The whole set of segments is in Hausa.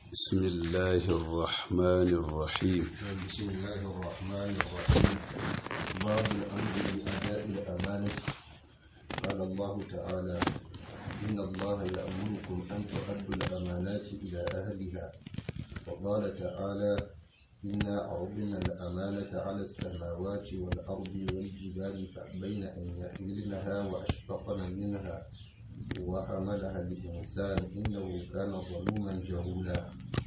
بسم الله الرحمن الرحيم. بسم الله الرحمن الرحيم. باب الأمر بأداء الأمانة. قال الله تعالى: إن الله يأمركم أن تؤدوا الأمانات إلى أهلها. وقال تعالى: إنا عرضنا الأمانة على السماوات والأرض والجبال فأبين أن يحملنها وأشفقن منها وحملها الإنسان إنه كان ظلوما جهولا.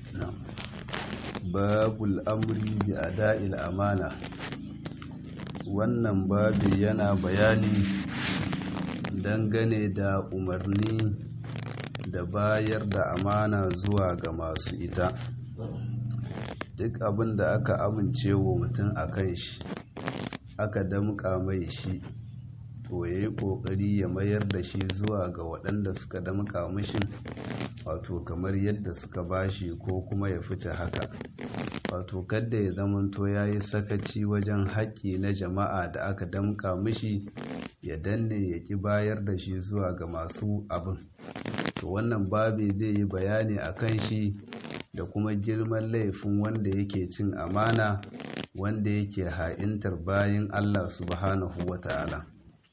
Babul amri bi ada'il amana. Wannan babi yana bayani dangane da umarni da bayar da amana zuwa ga masu ita. Duk abin da aka amince wa mutum a kan shi, aka damƙa mai shi, to ya yi ƙoƙari ya mayar da shi zuwa ga waɗanda suka damƙa mishi, wato kamar yadda suka bashi ko kuma ya fice haka. Wato kadda ya zamanto ya yi sakaci wajen haƙƙi na jama'a da aka damƙa mishi, ya danne ya ƙi bayar da shi zuwa ga masu abin. To wannan babi zai yi bayani a kan shi da kuma girman laifin wanda yake cin amana, wanda yake ha'intar bayin Allah subhanahu wa ta'ala.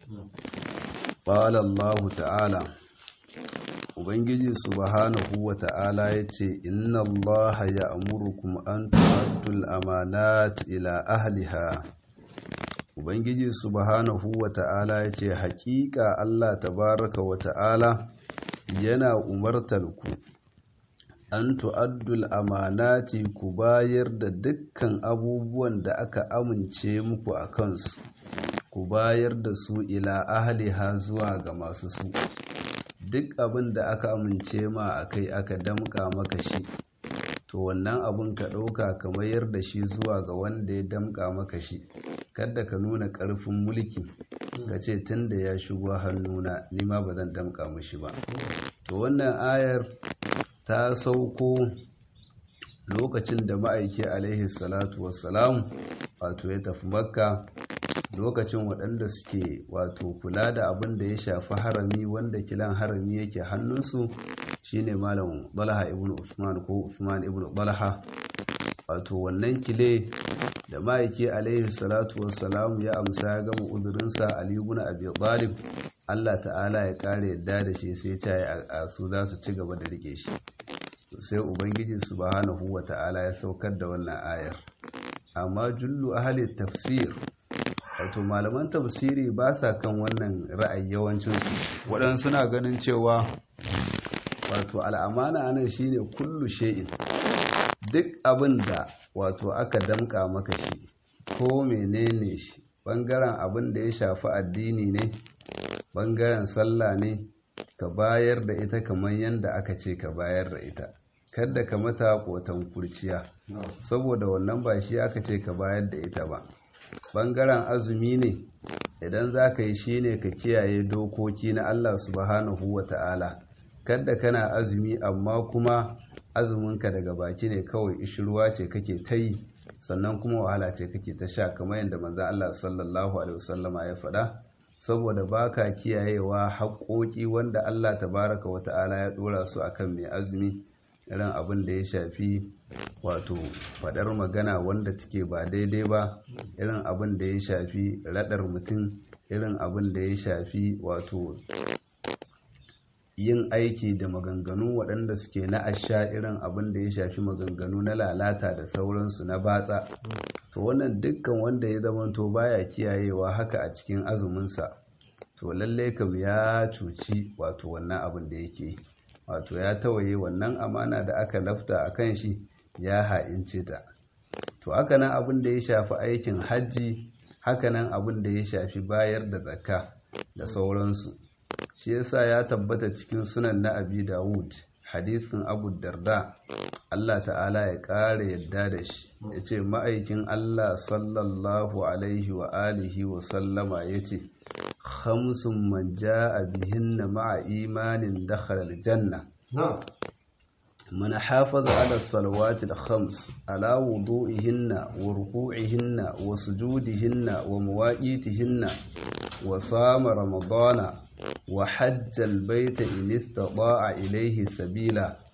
Qala Allahu ta'ala, Ubangiji subhanahu wa ta'ala ya ce, Inna Allah ya amurukum an tu'addul amanat ila ahliha. Ubangiji subhanahu wa ta'ala ya ce, Haƙiƙa Allah tabaraka wa ta'ala yana umartar ku an tu'addul amanati, ku bayar da dukkan abubuwan da aka amince muku a kansu, ku bayar da su ila ahliha zuwa ga masu su. Duk abin da aka amince ma a kai aka damƙa maka shi, to wannan abin ka ɗauka ka mayar da shi zuwa ga wanda ya damƙa maka shi. Kada ka nuna ƙarfin mulki ka ce tun da ya shigo hannuna ni ma ba zan damƙa mishi ba. To wannan ayar ta sauko lokacin da ma'aiki alaihi salatu wassalam wato ya tafi Makka, lokacin waɗanda suke wato kula da abin da ya shafi harami, wanda kilan harami yake hannunsu shine malam Talha ibn Usman ko Usman ibn Talha. Wato wannan kile da ma'aiki alaihi salatu wassalam ya amsa ya gama uzurinsa, Ali ibn Abi Talib Allah ta'ala ya kare yadda da shi, sai ya a su za su ci gaba da rike shi. Sai Ubangiji subhanahu wa ta'ala ya saukar da wannan ayar. Amma jullu ahli tafsir, wato malaman tafsiri ba sa kan wannan ra'ayi yawancinsu. Waɗansu suna ganin cewa wato al'amana anan shine kullu shay'in, duk abin da wato aka damƙa maka shi ko menene shi, ɓangaren abin da ya shafi addini ne, ɓangaren sallah ne, ka bayar da ita kamar yadda aka ce ka bayar da ita. Kada ka mata kotan kurciya, saboda wannan ba shi aka ce ka bayar da ita ba. Ɓangaren azumi ne, idan za ka yi shi ne ka kiyaye dokoki na Allah subhanahu wa ta'ala. Kada kana azumi amma kuma azuminka daga baki ne kawai, ishirwa ce kake ta yi, sannan kuma wahala ce kake ta sha, kamar yadda manzon Allah sallallahu alaihi wasallama ya faɗa, saboda baka kiyayewa haƙoƙi wanda Allah tabaraka wa ta'ala ya ɗora su akan mai azumi, irin abin da ya shafi wato faɗar magana wanda take ba daidai ba, irin abin da ya shafi raɗar mutum, irin abin da ya shafi wato yin aiki da maganganu waɗanda suke na asha, irin abin da ya shafi maganganu na lalata da sauransu na batsa. To wannan dukkan wanda ya zamanto baya kiyayewa haka a cikin azuminsa, to lalle kam ya cuci wato wannan abin da yake, wato ya tawaye wannan amana da aka lafta a kan shi, ya ha'ince ta. To haka nan abin da ya shafi aikin hajji, haka nan abin da ya shafi bayar da zakka da sauransu. Shi yasa ya tabbata cikin sunan na Abi Dawud, hadisin Abu Darda Allah ta'ala ya ƙara yadda da shi, ya ce ma'aikin Allah sallallahu alaihi wa alihi wa sallama ya ce, khamsun man ja'a bihinna ma'a imanin dakhala aljanna. من حافظ على الصلوات الخمس على وضوئهن وركوعهن وسجودهن ومواقيتهن وصام رمضان وحج البيت إن استطاع إليه سبيلا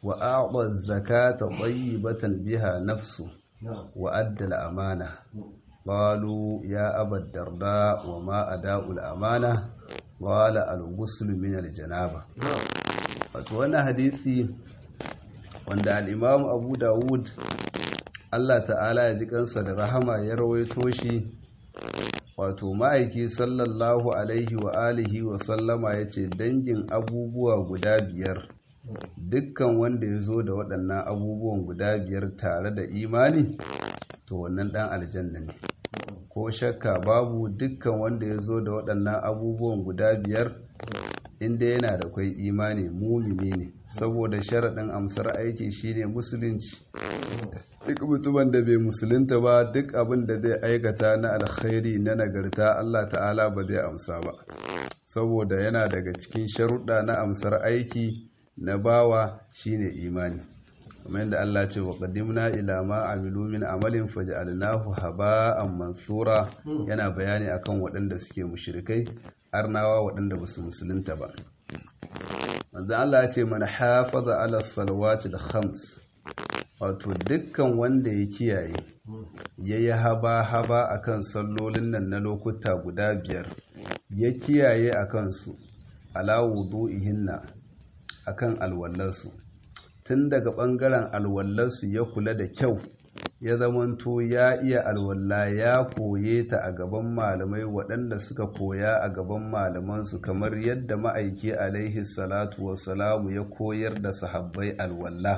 wa a'ta zakata tayyibatan biha nafsu wa adda al-amana qalu ya aba darda wa ma ada'u al-amana qala al-ghusl min al-janaba. Wato wannan hadisi wanda al-Imam Abu Dawud Allah ta'ala ya ji kansa da rahama ya rawaito shi, wato ma'aiki sallallahu alaihi wa alihi wa sallama yace dangin abubuwa guda biyar, dukkan wanda ya zo da waɗannan abubuwan guda biyar tare da imani to wannan ɗan aljanna ne, ko shakka babu. Dukkan wanda ya zo da waɗannan abubuwan guda biyar inda yana da kwai imani, mumini ne, saboda sharaɗin amsar aiki shine musulunci. Duk mutumin da bai musulunta ba, duk abin da zai aikata na alkhairi na nagarta Allah ta'ala ba zai amsa ba, saboda yana daga cikin sharuɗa na amsar aiki na bawa shine imani. kuma yadda Allah ce wa qadimna ila ma amilu min amalin faj'alnahu haba'an mansura, yana bayani akan waɗanda suke mushrikai, arnawa waɗanda basu musulunta ba. manzo Allah ya ce man hafaza ala salawati al-khams, wato dukkan wanda ya kiyaye yayi haba akan sallolin nan na lokuta guda biyar, ya kiyaye akan su ala wudu'ihinna, akan alwallarsu, tun daga ɓangaren alwallarsu ya kula da kyau, ya zamanto ya iya alwalla, ya koye ta a gaban malamai waɗanda suka koya a gaban malamansu, kamar yadda ma'aiki alaihi salatu wassalamu ya koyar da sahabbai alwalla.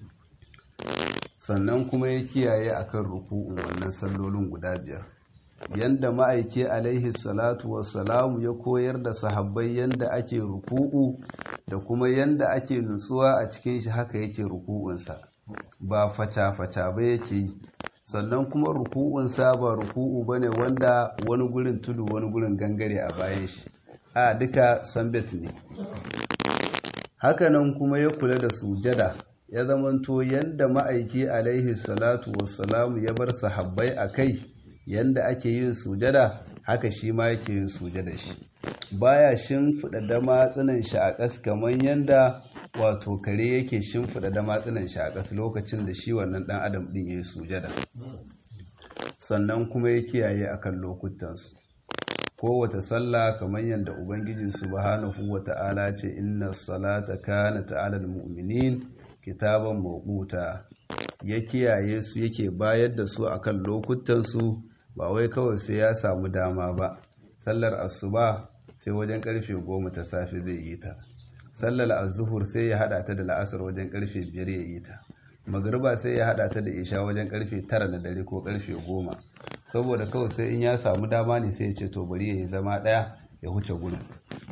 Sannan kuma ya kiyaye akan ruku'un wannan sallolin guda biyar, yanda ma'aiki alaihi salatu wassalamu ya koyar da sahabbai yanda ake ruku'u da kuma yanda ake nutsuwa a cikin shi, haka yake ruku'unsa, ba fata-fata ba yake yi. Sannan kuma ruku'unsa ba ruku'u bane wanda wani gurin tudu wani gurin gangare a bayan shi, a duka sambet ne. Hakanan kuma ya kula da sujada, ya zamanto yanda ma'aiki alaihi salatu wassalamu ya bar sahabbai a kai, yanda ake yin sujada haka shi ma yake yin sujada shi, baya shimfiɗa damatsunan shi a ƙas kamar yanda wato kare yake shimfiɗa damatsunan shi a ƙas lokacin da shi wannan ɗan adam ɗin ya yi sujada. Sannan kuma ya kiyaye akan lokutansu, kowace sallah kamar yadda ubangiji subhanahu wata'ala ce inna salata kanat 'alal mu'minin kitaban mawquta, ya kiyaye su, yake bayar da su akan lokutansu, ba wai kawai sai ya samu dama ba. Sallar asuba sai wajen karfe 10 ta safe zai yi ta, sallar azzuhur sai ya hada ta da la'asar wajen karfe 5 ya yi ta, magriba sai ya hada ta da isha wajen karfe 9 na dare ko karfe 10, saboda kawai sai in ya samu dama ne sai ya ce to bari ya yi zama daya ya huce gurin.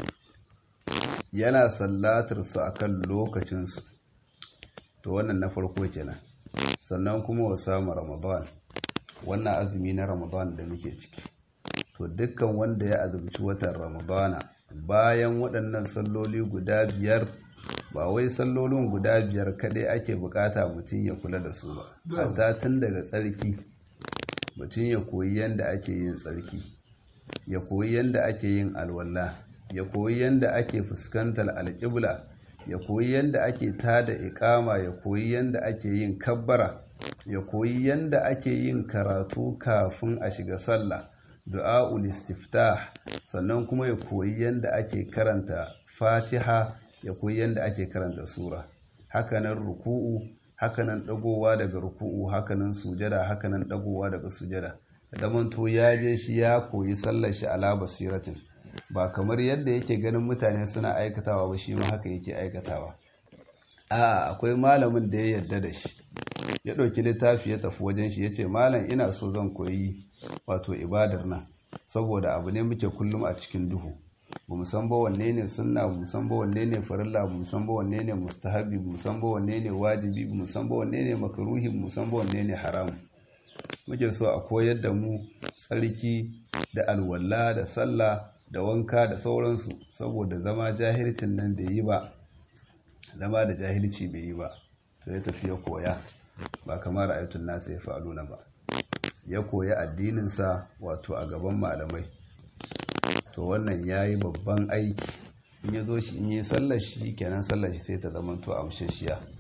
Yana sallatar su akan lokacin su, to wannan na farko kenan. Sannan kuma wasamu ramadan, wannan azumi na ramadan da muke ciki, to dukkan wanda ya azumci watan ramadana bayan waɗannan salloli guda biyar, ba wai sallolin guda biyar kadai ake bukata mutum ya kula da su ba, hatta tun daga tsarki mutum ya koyi yanda ake yin tsarki, ya koyi yanda ake yin alwala, ya koyi yanda ake fuskantar alƙibla, ya koyi yanda ake tada iqama, ya koyi yanda ake yin kabbara, ya koyi yanda ake yin karatu kafin a shiga sallah, du'a'ul istiftah. Sannan kuma ya koyi yanda ake karanta Fatiha, ya koyi yanda ake karanta sura, hakanan ruku'u, hakanan dagowa daga ruku'u, hakanan sujada, hakanan dagowa daga sujada. Daman to ya je shi ya koyi sallar shi ala basiratin, ba kamar yadda yake ganin mutane suna aikatawa ba, shi ma haka yake aikatawa. Akwai malamin da ya yarda da shi, ya ɗauki littafi ya tafi wajen shi, ya ce malam ina so zan koyi wato ibadar nan, saboda abu ne muke kullum a cikin duhu, ba mu san ba wanne ne sunna, ba mu san ba wanne ne farilla, ba mu san ba wanne ne mustahabi, ba mu san ba wanne ne wajibi, ba mu san ba wanne ne makruhi, ba mu san ba wanne ne haram. Muke so a koyar da mu tsarki da alwala da sallah da wanka da sauransu, saboda zama jahilcin nan bai yi ba, zama da jahilci bai yi ba. To ya tafi ya koya, ba kamar ayatun nasa ya fa'aluna ba, ya koya addininsa wato a gaban malamai. To wannan ya yi babban aiki, in ya zo shi in yi sallar shi kenan sallar shi sai ta zama to amshashiya,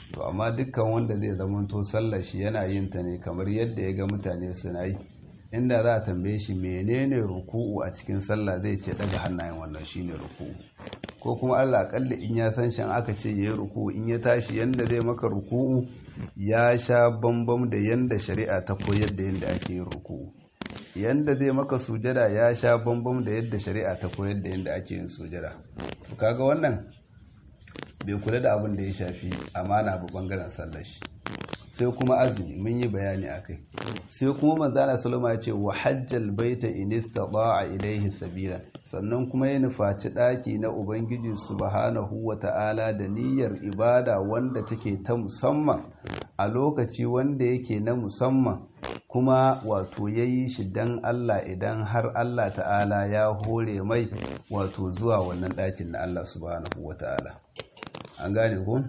to amma dukkan wanda zai zamanto sallar shi yana yin ta ne kamar yadda ya ga mutane suna yi, inda za a tambaye shi menene ruku'u a cikin sallah zai ce daga hannayen wannan shine ruku'u, ko kuma Allah akalli in ya san shan aka ce yayi ruku'u in ya tashi yanda zai maka ruku'u ya sha bambam da yanda shari'a ta koyar da yanda ake yin ruku'u, yanda zai maka sujada ya sha bambam da yadda shari'a ta koyar da yanda ake yin sujada. to kaga wannan bai kula da abin da ya shafi amana ba bangaren sallar shi. sai kuma azumi mun yi bayani akai. sai kuma manzo Allah sallama ya ce wa hajjal baita in istata'a ilayhi sabila, sannan kuma ya nufaci daki na ubangiji subhanahu wata'ala da niyyar ibada wanda take ta musamman a lokaci wanda yake na musamman, kuma wato yayi shi dan Allah idan har Allah ta'ala ya hore mai wato zuwa wannan dakin na Allah subhanahu wata'ala. an gane ko?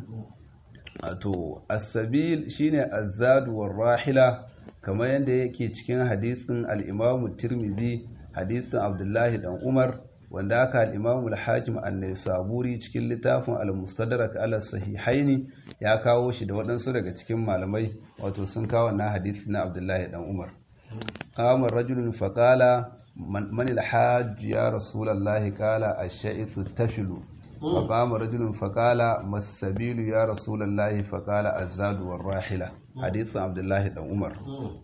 to as-sabil shine az-zadu war-rahila, kamar yadda yake cikin hadisin al-Imam Tirmidhi, hadisin Abdullahi dan Umar, wanda aka al-Imam al-Hakim an-Naisaburi cikin littafin al-Mustadrak ala sahihaini ya kawo shi da waɗansu daga cikin malamai, wato sun kawo wannan hadisi na Abdullahi dan Umar. qama rajulun faqala man al-hajj ya rasulullahi qala ash-sha'ithu tafilu. فقام رجل فقال ما السبيل يا رسول الله فقال الزاد والراحلة. حديث عبد الله بن عمر.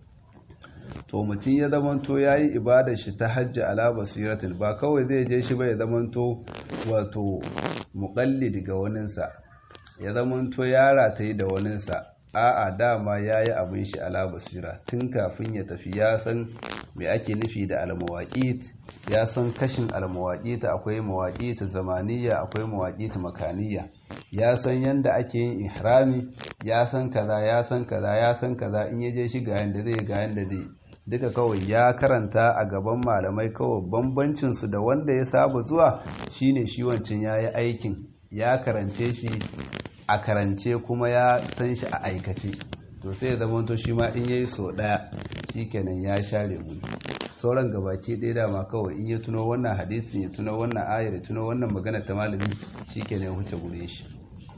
to mutum ya zamanto yayi ibadar shi ta hajji ala basiratin, ba kawai zai je shi ba ya zamanto wato muqallid ga waninsa, ya zamanto yara ta yi da waninsa, a'a dama yayi abin shi ala basira tun kafin ya tafi, ya san me ake nufi da al-mawaqit, ya san kashin al-mawaqit, akwai mawaqit zamaniya akwai mawaqit makaniya, ya san yanda ake yin ihrami, ya san kaza ya san kaza ya san kaza, in yaje shi ga yanda zai ga yanda zai, duka kawai ya karanta a gaban malamai. kawai bambancin su da wanda ya saba zuwa shine shi wancan yayi aikin, ya karance shi a karance kuma ya san shi a aikace, to sai ya zama to shi ma in yayi so daya shikenan ya share guri. sauran gabaki ɗaya dama kawai in ya tuno wannan hadisin, ya tuno wannan ayar, ya tuno wannan magana ta malami, shikenan ya huce gure shi.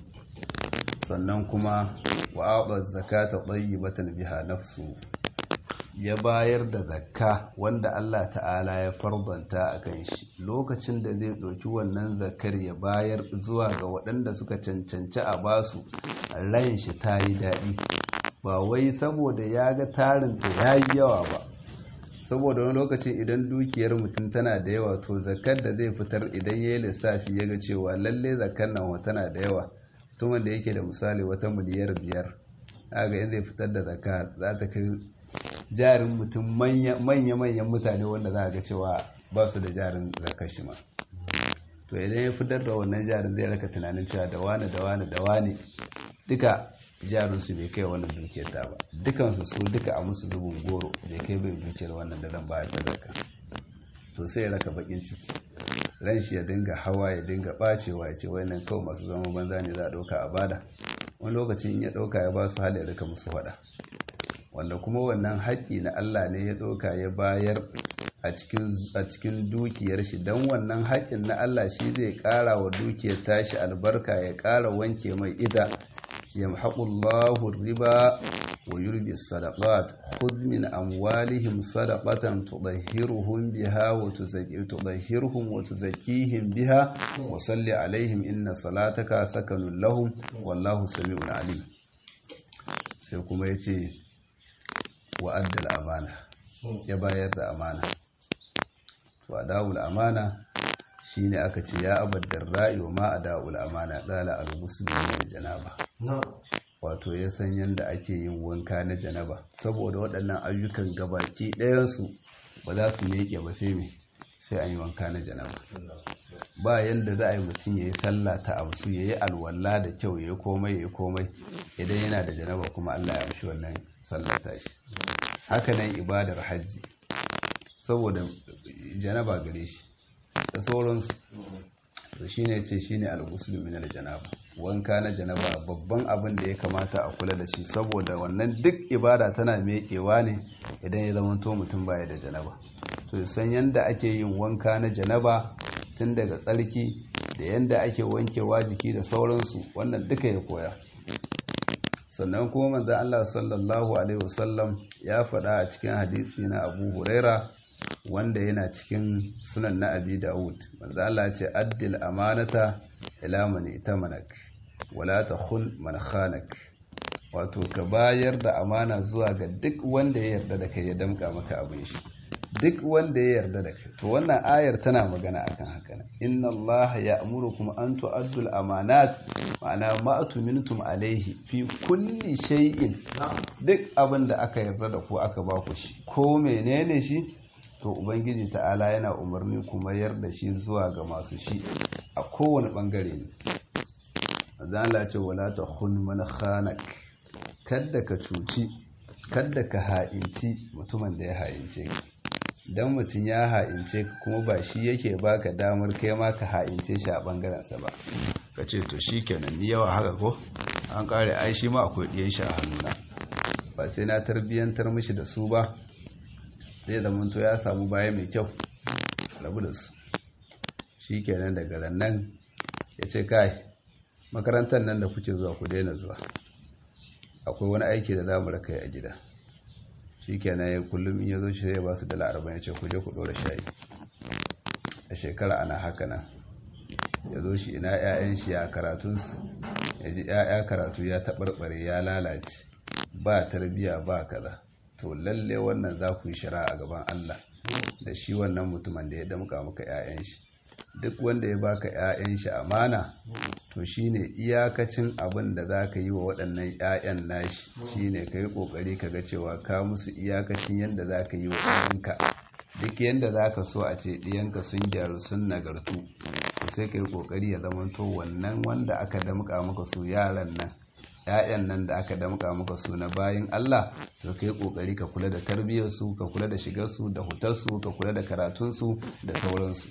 sannan kuma wa a'ta zakata tayyibatan biha nafsu, ya bayar da zakka wanda Allah ta'ala ya fardanta akan shi, lokacin da zai ɗauki wannan zakkar ya bayar zuwa ga waɗanda suka cancanci a basu, ran shi ta yi daɗi, ba wai saboda ya ga tarinta ya yi yawa ba. saboda wani lokaci idan dukiyar mutum tana da yawa, to zakkar da zai fitar idan ya yi lissafi ya ga cewa lalle zakkar nan tana da yawa, mutumin da yake da misali wata miliyar 5, aga in zai fitar da zakka za ta kai jarin mutum manya-manyan mutane wanda za a ga cewa ba su da jarin zakar shi ma. to idan ya fitar da wannan jarin zai raka tunanin cewa da wane duka jarinsu bai kai wannan dukiyar ta ba, dukansu su duka a musu zubin goro bai kai bai dukiyar wannan da ran bayar da zakka. to sai ya raka bakin ciki, ran shi ya dinga hawa ya dinga bacewa, ya ce wannan kawai masu zama banza ne za a ɗauka a bada. wani lokacin in ya ɗauka ya ba su hali ya rika musu faɗa, wanda kuma wannan haƙƙi na Allah ne ya ɗauka ya bayar a cikin dukiyar shi, don wannan haƙƙin na Allah shi zai ƙara wa dukiyar tashi albarka, ya ƙara wanke mai ita. yamhaqullahu riba wa yurbi sadaqat, khudh min amwalihim sadaqatan tudahhiruhum biha wa tuzakkihim wa tuzakkihim biha wa salli alaihim inna salataka sakanun lahum wallahu sami'un alim. sai kuma yace wa'addal amana, ya bayar da amana. to adawul amana shine aka ce ya abaddar ra'i wa ma adawul amana dala al-muslim min janaba, wato ya san yanda ake yin wanka na janaba, saboda waɗannan ayyukan gabaki ɗayan su ba za su meke ba sai an yi wanka na janaba. ba yanda za a yi mutum ya yi sallah ta amsu, ya yi alwala da kyau, ya yi komai idan yana da janaba kuma Allah ya amshi wannan sallar tashi. haka nan ibadar hajji, saboda janaba gare shi da sauransu. to shine ce shine al-ghusl min al-janaba, wanka na janaba babban abin da ya kamata a kula da shi, saboda wannan duk ibada tana mekewa ne idan ya zama to mutum baya da janaba. to san yanda ake yin wanka na janaba, tun daga tsarki da yanda ake wankewa jiki da sauransu, wannan duka ya koya. sannan kuma manzon Allah sallallahu alaihi wasallam ya faɗa a cikin hadisi na Abu Huraira wanda yana cikin sunan na Abi Dawud manzon Allah ya ce addil amanata ila man itamanak wala takhun man khanak, wato ka bayar da amana zuwa ga duk wanda ya yarda da kai ya damka maka abin shi, duk wanda ya yarda da kai. To wannan ayar tana magana akan haka ne, inna Allah ya'murukum an tu'addul amanat, ma'ana ma atumintum alaihi fi kulli shay'in, duk abin da aka yarda da ku aka ba ku shi ko menene shi, to ubangiji ta'ala yana umarni ku mayar da shi zuwa ga masu shi a kowane bangare ne. Azan Allah ce wala takhun man khanak, kada ka cuci, kada ka ha'inci mutumin da ya ha'ince ka. Dan mutum ya ha'ince ka kuma ba shi yake baka damar kai ma ka ha'ince shi a bangaren sa ba, ka ce to shikenan ni yawa haka ko an kare, ai shi ma akwai diyan shi a hannuna, ba sai na tarbiyantar mishi da su ba, zai zama to ya samu baya mai kyau, rabu da su. Shikenan daga nan ya ce kai makarantar nan da kuke zuwa ku daina zuwa, akwai wani aiki da za mu raka a gida. Shikenan ya kullum in ya zo shi ya ba su $40 ya ce ku je ku ɗora shayi. A shekara ana haka nan ya zo shi ina 'ya'yan shi ya karatunsu, ya ji 'ya'ya karatu ya taɓarɓare ya lalace, ba tarbiya ba kaza. To lalle wannan za ku yi shari'a a gaban Allah da shi wannan mutumin da ya damka maka 'ya'yan shi. Duk wanda ya baka 'ya'yan shi amana, to shine iyakacin abin da za ka yi wa waɗannan 'ya'yan nashi, shine ka yi ƙoƙari ka ga cewa ka musu iyakacin yadda za ka yi wa ɗiyanka. Duk yadda za ka so a ce ɗiyanka sun gyaru sun nagartu, to sai ka yi ƙoƙari ya zamanto wannan wanda aka damƙa maka su, yaran nan 'ya'yan nan da aka damƙa maka su na bayin Allah, to ka yi ƙoƙari ka kula da tarbiyyarsu, ka kula da shigarsu da hutarsu, ka kula da karatunsu da sauransu.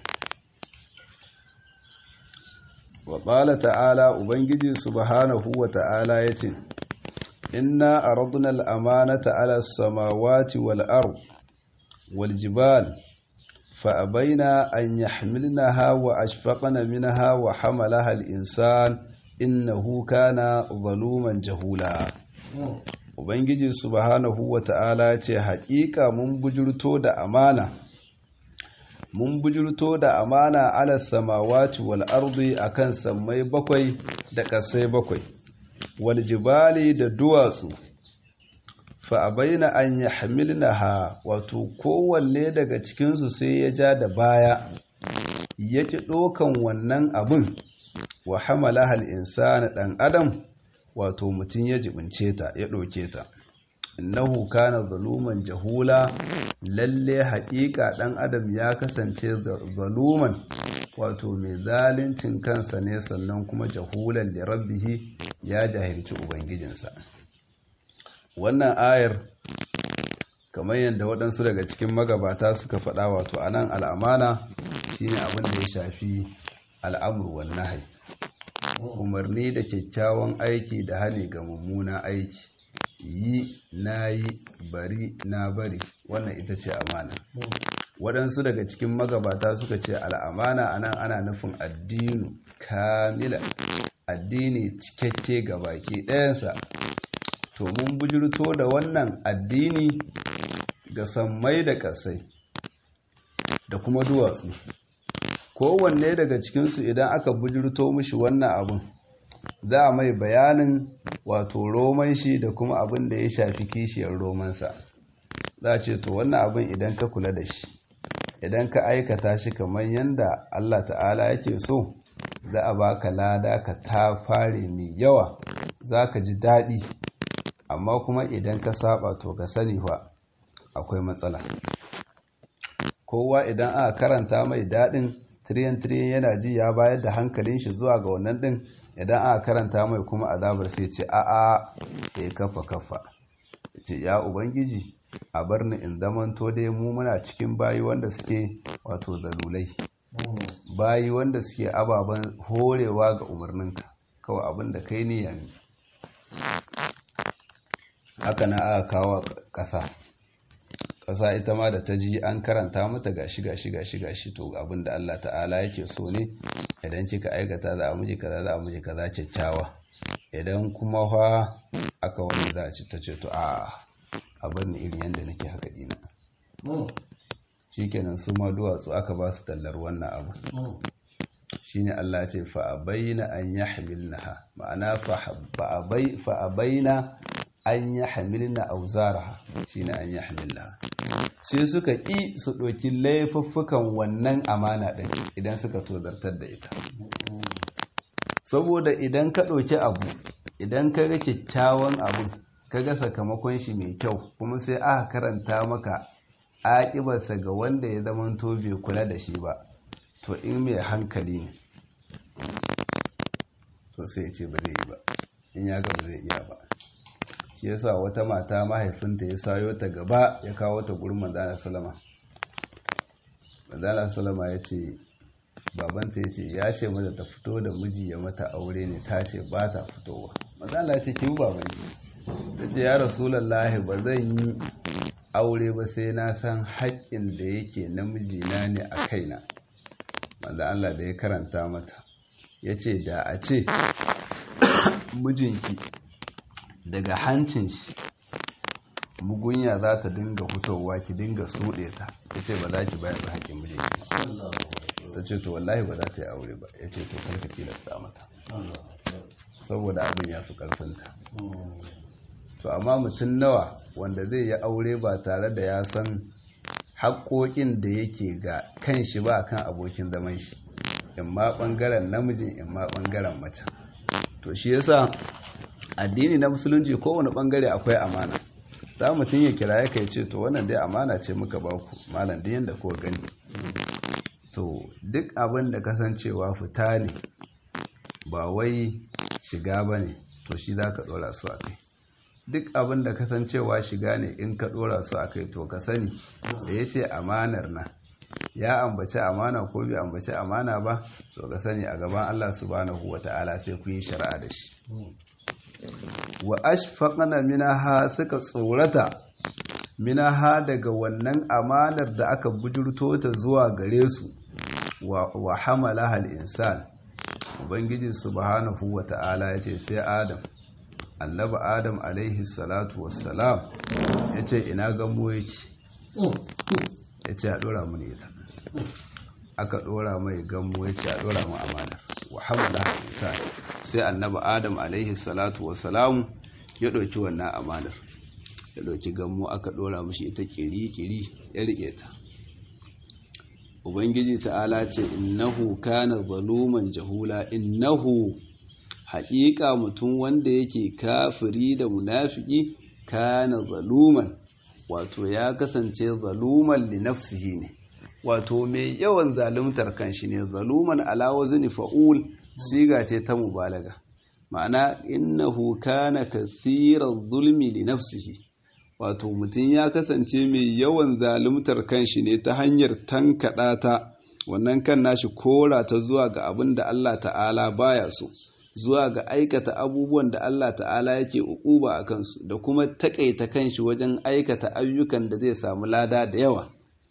wa ƙala ta'ala, ubangiji subhanahu wa ta'ala ya ce, inna aradna al'amanata ala samawati wal ard wal jibal fa abaina an yahmilnaha wa ashfaqna minha wa hamalaha al insan innahu kana zaluman jahula. Ubangiji subhanahu wa ta'ala ya ce, haƙiƙa mun bujurto da amana, mun bujurto da amana ala samawati wal ardi akan sammai bakwai da ƙasai bakwai, wal jibali da duwatsu, fa abaina an yahmilnaha, wato kowanne daga cikinsu sai ya ja da baya yake ɗokan wannan abin, wa hamalaha al insana, ɗan adam wato mutum ya jibince ta ya ɗauke ta. Innahu kana zaluman jahula, lalle haƙiƙa ɗan adam ya kasance zaluman, wato mai zalincin kansa ne, sannan kuma jahulan da rabbihi, ya jahilci ubangijinsa. Wannan ayar kamar yadda waɗansu daga cikin magabata suka faɗa, wato anan al'amana shine abin da ya shafi al'amru wan nahy, umarni da kyakkyawan aiki da hani ga mummuna aiki, yi na yi, bari na bari, wannan ita ce amana. Waɗansu daga cikin magabata suka ce al'amana anan ana nufin addinu kamila, addini cikakke ga baki ɗayansa. To mun bujurto da wannan addini ga sammai da ƙasai da kuma duwatsu, kowanne daga cikinsu idan aka bujurto mishi wannan abun, za a mai bayanin wato roman shi da kuma abin da ya shafi kishiyar romansa. Za a ce to wannan abin idan ka kula da shi, idan ka aikata shi kamar yadda Allah ta'ala yake so, za a baka lada ka ta fare mai yawa, za ka ji daɗi. Amma kuma idan ka saba, to ka sani fa akwai matsala. Kowa idan aka karanta mai daɗin tiriyan yana ji, ya bayar da hankalin shi zuwa ga wannan ɗin, idan aka karanta mai kuma azabar sai ce a'a, ya kafa ce ya ubangiji a bar ni in zamanto dai mu muna cikin bayi wanda suke wato zalulai, bayi wanda suke ababen horewa ga umarninka, kawai abin da kai ne yani. Haka na aka kawo ƙasa ita ma da ta ji an karanta mata gashi, to abin da Allah ta'ala yake so ne, idan kika aikata za a miji kaza, za a miji kaza kyakkyawa. idan kuma fa aka wani za a ci ta ce to a bar ni irin yadda nake haka dina shikenan su ma duwatsu aka ba su tallar wannan abu shine Allah ya ce fa abaina an yahmilnaha ma'ana fa abaina an yahmilna awzaraha shine an yahmilnaha sai suka ƙi su ɗauki laifuffukan wannan amana ɗin idan suka tozartar da ita saboda idan ka ɗauki abu idan ka ga kyakkyawan abu ka ga sakamakon shi mai kyau kuma sai aka karanta maka aƙibarsa ga wanda ya zama to bai kula da shi ba to in mai hankali ne to sai ya ce ba zai yi ba in ya ga ba zai iya ba shi yasa wata mata mahaifinta ya sayo ta gaba ya kawo ta gurin manzala salama ya ce babanta ya ce mata ta fito da miji ya mata aure ne ta ce ba ta fitowa manzala ce ki babanki ta ce ya rasulallahi ba zan yi aure ba sai na san haƙƙin da yake namijina ne a kaina wanda Allah da ya karanta mata ya ce da a ce mijinki daga hancin shi mugunya za ta dinga fitowa ki dinga suɗe ta ya ce ba za ki bayar da haƙƙin mijinki ta ce to wallahi ba za ta yi aure ba ya ce to karka tilasta mata saboda abin ya fi ƙarfinta to amma mutum nawa wanda zai yi aure ba tare da ya san haƙoƙin da yake ga kan shi ba kan abokin zaman shi in ma ɓangaren namijin in ma ɓangaren mace to shi yasa addini na musulunci kowane ɓangare akwai amana za mutum ya kira ya kai ce to wannan dai amana ce muka ba ku malam da yadda kuka gani to duk abin da kasancewa fita ne ba wai shiga ba ne to shi za ka ɗora su a kai duk abin da kasancewa shiga ne in ka ɗora su a kai to ka sani da ya ce amanar na ya ambaci amana ko bai ambaci amana ba to ka sani a gaban Allah subhanahu wata'ala sai ku yi shari'a da shi wa ashfaqna minaha suka tsorata minaha daga wannan amanar da aka bujurto ta zuwa gare su wa hamalaha al-insan ubangiji subhanahu wata'ala yace sai adam annabi adam alaihi salatu wassalam yace ina gammo yake yace a dora mu ne ita aka dora mai gammo yace a dora mu amana wa hamalaha al-insan sai annabi adam alaihi salatu wassalam ya ɗauki wannan amanar ya ɗauki gammo aka ɗora mashi ita ƙiri-ƙiri ya riƙe ta ubangiji ta'ala ce innahu kana zaluman jahula innahu haƙiƙa mutum wanda yake kafiri da munafiki kana zaluman wato ya kasance zaluman li nafsihi ne wato mai yawan zaluntar kanshi ne zaluman ala wazni fa'ul siga ce ta mubalaga ma'ana innahu kana kathiran zulmi li nafsihi wato mutum ya kasance mai yawan zaluntar kanshi ne ta hanyar tankada ta wannan kan nashi kora ta zuwa ga abin da Allah ta'ala baya so zuwa ga aikata abubuwan da Allah ta'ala yake ukuba a kansu da kuma takaita kanshi wajen aikata ayyukan da zai samu lada da yawa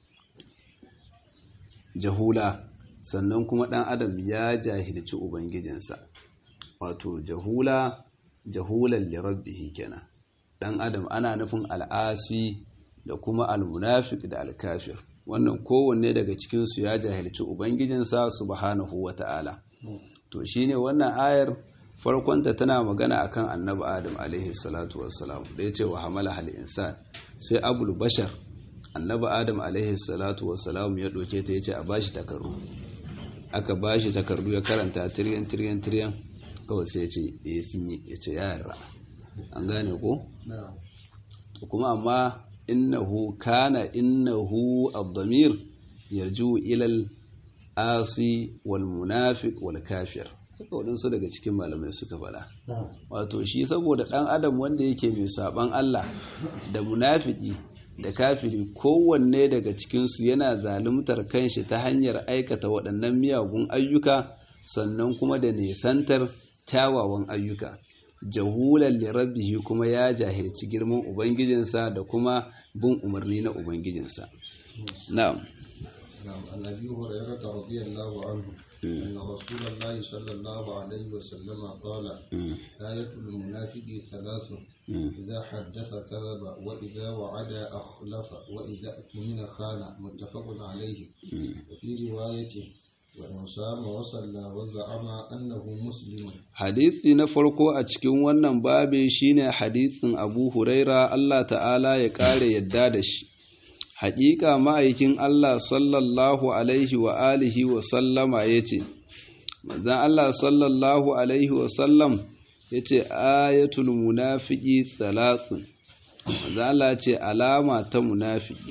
jahula sannan kuma dan adam ya jahilci ubangijinsa wato jahulan lirabbihi kenan dan adam ana nufin al'asi da kuma almunafiq da alkafir wannan kowanne daga cikin su ya jahilci ubangijinsa subhanahu wata'ala to shine wannan ayar farkonta tana magana akan annabi adam alaihi salatu wassalam da yace wa hamala hal insan sai abul bashar annabi adam alaihi salatu wassalam ya doke ta yace a bashi takardu aka bashi takardu ya karanta tiryan kawai sai ya ce sun yi ya ce ya yarda an gane ko? kuma amma innahu ad-damir yarju ilal asi wal munafiq wal kafir haka waɗansu daga cikin malamai suka faɗa wato shi saboda ɗan adam wanda yake mai saban Allah da munafiki da kafiri kowanne daga cikinsu yana zaluntar kanshi ta hanyar aikata waɗannan miyagun ayyuka sannan kuma da nesantar kyawawan ayyuka jahulan lirabbihi kuma ya jahilci girman ubangijinsa da kuma bin umarni na ubangijinsa na'am نعم. عن أبي هريرة رضي الله عنه أن رسول الله صلى الله عليه وسلم قال آية المنافق ثلاث: إذا حدث كذب، وإذا وعد أخلف، وإذا اؤتمن خان. متفق عليه. وفي رواية: وإن صام وصلى وزعم أنه مسلم. hadisi na farko a cikin wannan babe shine hadisin Abu Huraira, Allah ta'ala ya kare yadda da shi. Haƙiƙa ma'aikin Allah sallallahu alaihi wa alihi wa sallama yace, manzon Allah sallallahu alaihi wa sallam yace ayatul munafiqi thalathun. Manzon Allah ce alama ta munafiki,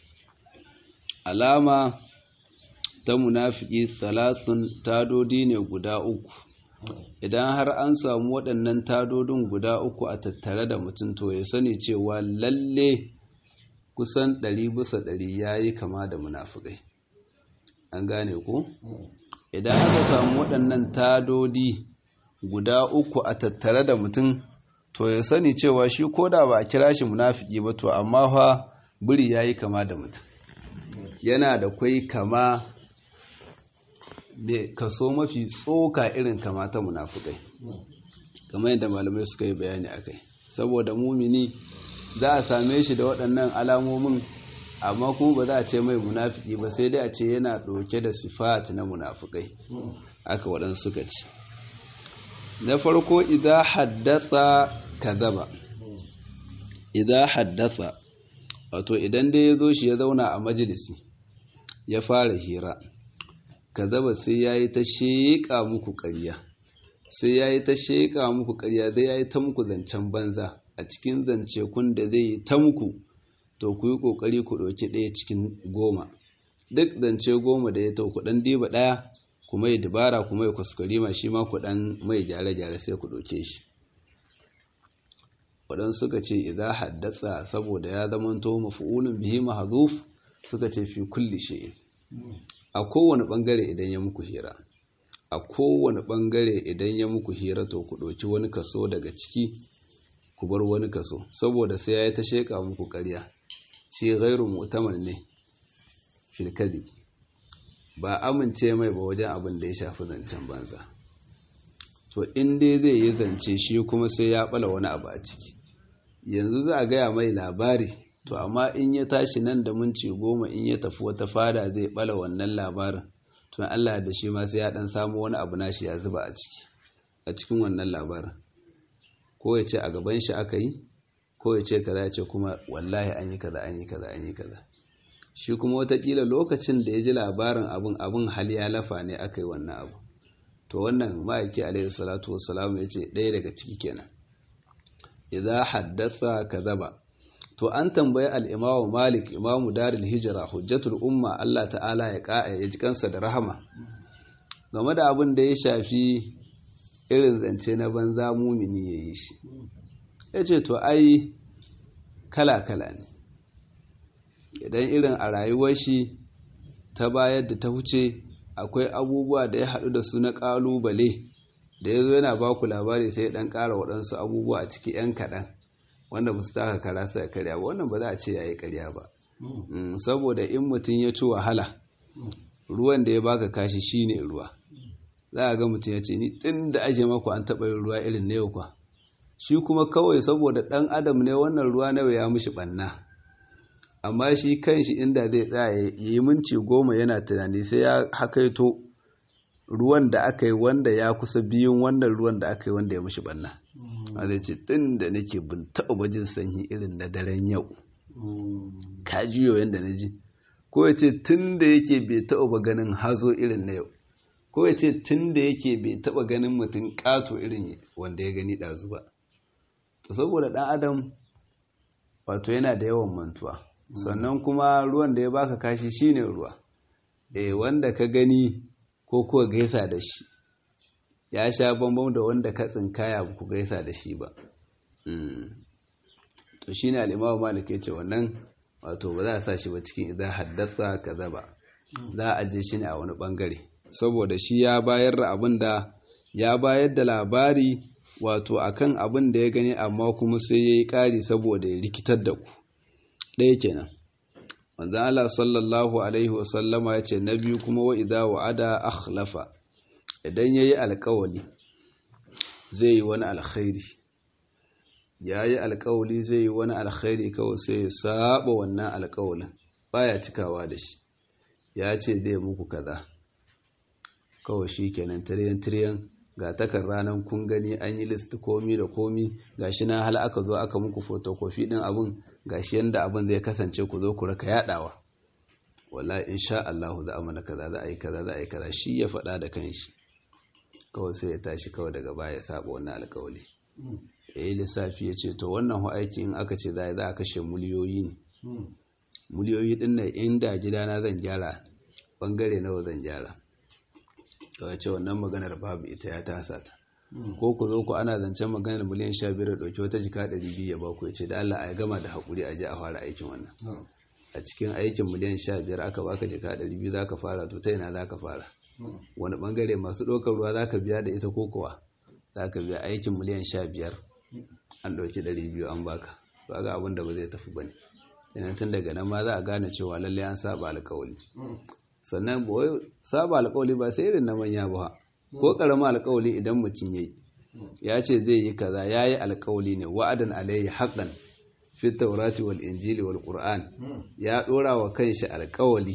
alama ta munafiki thalathun, tadodi ne guda uku. Idan har an samu waɗannan tadodin guda uku a tattare da mutum, to ya sani cewa lalle kusan 100% ya yi kama da munafikai. An gane ku? Idan aka samu waɗannan tadodi guda uku a tattare da mutum, to ya sani cewa shi ko da ba a kira shi munafiki ba, to amma fa biri ya yi kama da mutum. Yana da kwai kama da kaso mafi tsoka irin kama ta munafikai, kamar yadda malamai suka yi bayani akai. Saboda mumini za a same shi da waɗannan alamomin, amma kuma ba za a ce mai munafiki ba, sai dai a ce yana ɗauke da sifat na munafikai. Aka waɗansu suka ce, na farko, idan haddasa kadaba. Idan haddasa, wato idan dai ya zo shi ya zauna a majalisi ya fara hira, kadaba sai ya yi ta sheƙa muku ƙarya, sai ya yi ta sheƙa muku ƙarya, zai ya yi ta muku zancen banza. A cikin zance kun da zai yi ta muku, to ku yi ƙoƙari ku ɗauki ɗaya cikin 10. Duk zance 10 da ya to ku ɗan diba ɗaya, ku mai dabara, ku mai kuskure ma shi ma ku ɗan mai gyare-gyare sai ku ɗauke shi. Waɗansu suka ce idan haddasa, saboda ya zamanto mafu'ulun bihi mahdhuf, suka ce fi kulli shay'in. A kowane ɓangare idan ya muku hira, a kowane ɓangare idan ya muku hira, to ku ɗauki wani kaso daga ciki, ku bar wani kaso, saboda sai ya yi ta sheƙa muku ƙarya. Shi ghairu mu'tamal ne fil kadhib, ba amince mai ba wajen abin da ya shafi zancen banza. To in dai zai yi zance, shi kuma sai ya bala wani abu a ciki. Yanzu za a gaya mai labari, to amma in ya tashi nan da minti 10, in ya tafi wata fada zai bala wannan labarin, to Allah da shi ma sai ya dan samu wani abu nashi ya zuba a cikin wannan labarin. Ko ya ce a gaban shi aka yi, ko ya ce kaza, ya ce kuma wallahi an yi kaza, an yi kaza, an yi kaza. Shi kuma watakila lokacin da ya ji labarin abin hali ya lafa ne aka yi wannan abu. To wannan ma'aiki alaihi salatu wassalam ya ce ɗaya daga ciki kenan. Idza haddatha kadhaba. To an tambayi al-Imam Malik, Imam Darul Hijra, hujjatul umma, Allah ta'ala ya ji kansa da rahama, game da abin da ya shafi irin zance na banza mumini ya yi shi. Ya ce to ai kala-kala ne. Idan irin a rayuwar shi ta bayar da ta wuce, akwai abubuwa da ya haɗu da su na ƙalubale, da ya zo yana ba ku labari sai ya ɗan ƙara waɗansu abubuwa a ciki ‘yan kaɗan, wanda ba su taka kara sa karya ba. Wannan ba za a ce ya yi karya ba, saboda in mutum ya ci wahala, ruwan da ya baka kashi shi ne ruwa. Za a ga mutum ya ce ni tun da aje maku an taɓa yin ruwa irin na yau kwa. Shi kuma kawai saboda ɗan adam ne, wannan ruwa nawa ya mishi ɓanna. Amma shi kanshi inda zai tsaya ya yi minti 10 yana tunani, sai ya hakaito ruwan da aka yi wanda ya kusa biyun wannan ruwan da aka yi wanda ya mishi ɓanna. A zai ce tun da nake bin taɓa bajin sanyi irin na daren yau, ka juyo yadda na ji. Ko ya ce tun da yake bai taɓa ba ganin hazo irin na yau, ko ya ce tun da yake bai taɓa ganin mutum ƙato irin wanda ya gani ɗazu ba. Saboda ɗan adam wato yana da yawan mantuwa, sannan kuma ruwan da ya baka kashi shine ruwa. Wanda ka gani ko kuwa gaisa da shi ya sha bambam da wanda ka tsinkaya ku gaisa da shi ba. To shine al-Imam Malik yace wannan wato ba za a sa shi ba cikin idan haddasa kadhaba, za a je shi ne a wani bangare, saboda shi ya bayar da ya bayar da labari wato akan abin da ya gani, amma kuma sai yayi ƙari saboda ya rikitar da ku. Ɗaya kenan. manzon Allah sallallahu alaihi wasallama ya ce na biyu kuma wa idza wa'ada akhlafa idan yayi alƙawali zai yi wani alkhairi yayi alƙawali zai yi wani alkhairi kawai sai ya saba wannan alƙawalin baya cikawa da shi ya ce zai muku kaza kawai shikenan tiryan ga takar ranar kun gani an yi list komi da komi gashi na hal aka zo aka muku photocopy din abun gashi yanda abun zai kasance ku zo ku raka yadawa wallahi insha Allah za a mana kaza za a yi kaza za a yi kaza shi ya faɗa da kanshi kawai sai ya tashi kawai daga baya ya saba wannan alƙawari yayi lissafi ya ce to wannan aiki in aka ce za a kashe miliyoyi ne miliyoyi din nan inda gidana zan gyara bangare nawa zan gyara to ya ce wannan maganar babu ita ya tasa ta ko ku zo ku ana zancen maganar miliyan 15 dauki wata jika 200 ya ba ku ya ce da Allah a gama da hakuri a je a fara aikin wannan a cikin aikin miliyan 15 aka baka jika 200 zaka fara to ta ina zaka fara wani bangare masu ɗaukar ruwa zaka biya da ita ko kuwa zaka biya aikin miliyan 15 an dauki 200 an baka to ga abin da ba zai tafi bane idan tun daga nan ma za a gane cewa lalle an saba alƙawari sannan boye saba alƙawari ba sai irin na manya ba ko karamin alƙawari idan mutum yayi ya ce zai yi kaza yayi alƙawari ne wa'adan alayhi haqqan fi tawrati wal injili wal qur'an ya dora wa kanshi alƙawari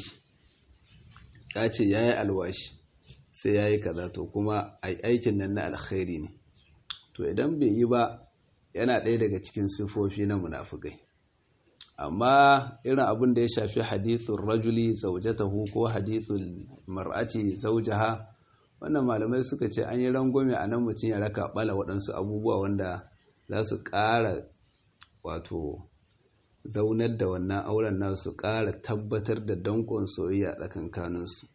ya ce yayi alwashi sai yayi kaza to kuma aikin nan na alkhairi ne to idan bai yi ba yana ɗaya daga cikin sifofi na munafikai amma irin abin da ya shafi hadithun rajuli zaujatahu ko hadithun mar'ati zaujaha wannan malamai suka ce an yi rangwame a nan mutum ya raka bala waɗansu abubuwa wanda za su ƙara wato zaunar da wannan auren nasu ƙara tabbatar da danƙon soyayya tsakankaninsu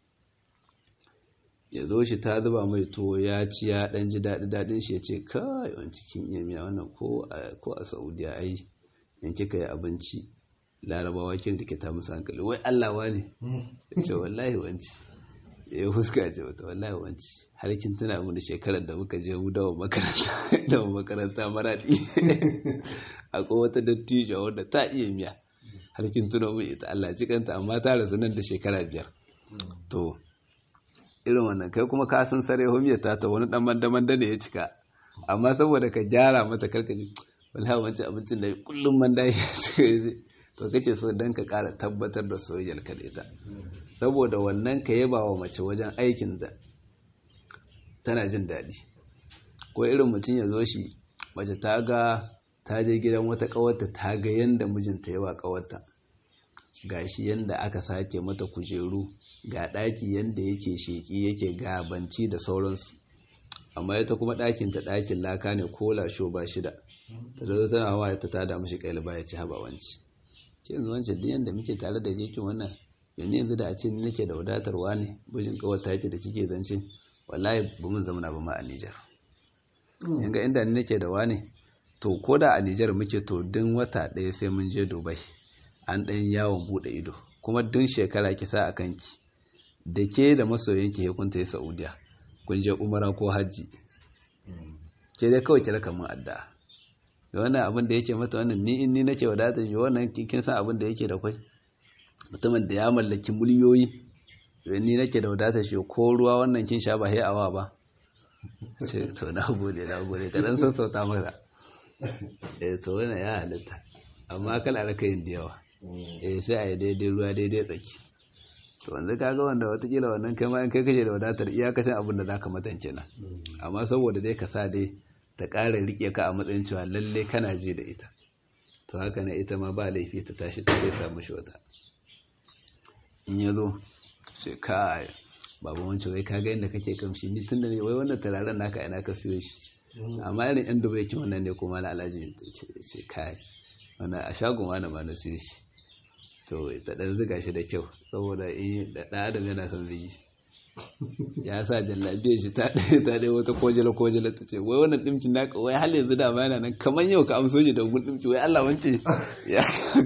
ya zo shi ta zuba mai tuwo ya ci ya ɗan ji daɗin shi ya ce kai wani cikin iya miya wannan ko a saudiya ai in kika yi abinci larabawa kin rikita musu hankali wai allawa ne ya ce wallahi wanci ya huska ce wata wallahi wanci har kin tuna mu da shekarar da muka je mu dawo makaranta maraɗi akwai wata dattijo wanda ta iya miya har kin tuna mu ita Allah cikanta amma ta rasu nan da shekara 5 to irin wannan kai kuma ka san sare homiyar ta wani dan manda ne ya cika amma saboda ka gyara mata karkaji wallahi wancan abincin da kullum manda ya cika to kace so dan ka ƙara tabbatar da soyayyar ka da ita saboda wannan ka yaba wa mace wajen aikin da tana jin daɗi ko irin mutum ya zo shi mace ta je gidan wata ƙawarta ta ga yanda mijinta yawa ƙawarta gashi yanda aka sake mata kujeru ga ɗaki yanda yake sheki yake gabanci da sauransu amma ita kuma ɗakin ta ɗakin laka ne ko lasho ba shida ta zo tana hawa ta tada mishi kailba ya ci haba wanci ke yanzu wancan duk yanda muke tare da jekin wannan yanzu da a ce ni nake da wadatarwa ne bijin kawar ta yake da kike zance wallahi ba mun zama ba ma a Nijar yanga inda ni nake da wane to ko da a Nijar muke to din wata ɗaya sai mun je Dubai an ɗan yawon buɗe ido kuma dun shekara ki sa a kanki da ke da masoyanki ya kunta ya Saudiya kun je umara ko hajji ke dai kawai kira kamar addu'a da wannan abin da yake mata wannan ni in ni nake wadatar yi wannan kin san abin da yake da kwai mutumin da ya mallaki miliyoyi ni nake da wadatar shi ko ruwa wannan kin sha ba sai awa ba ce to na gode ka dan sassauta masa to wannan ya halitta amma kala raka yin da yawa sai a yi daidai ruwa daidai tsaki to wanda kaga wanda watakila wannan kai ma in kai kaje da wadatar iyakacin abin da zaka matance na amma saboda dai ka sa dai ta ƙara rike ka a matsayin cewa lalle kana ji da ita to haka ne ita ma ba laifi ta tashi ta kai samu shi wata in ya zo sai kai babu wancan wai kaga yadda kake kamshi ni tunda ne wai wannan turaren naka ina ka siyo shi amma irin yan dubai kin wannan ne kuma na alaji ce kai wannan a shagon wani ma na siyo shi to ta dan zuga shi da kyau saboda in da adam yana son zai ya sa jallabiya shi ta dai wata kojela ta ce wai wannan dimkin naka wai hal yanzu da ma yana nan kamar yau ka amso shi da gun dimki wai Allah wance ya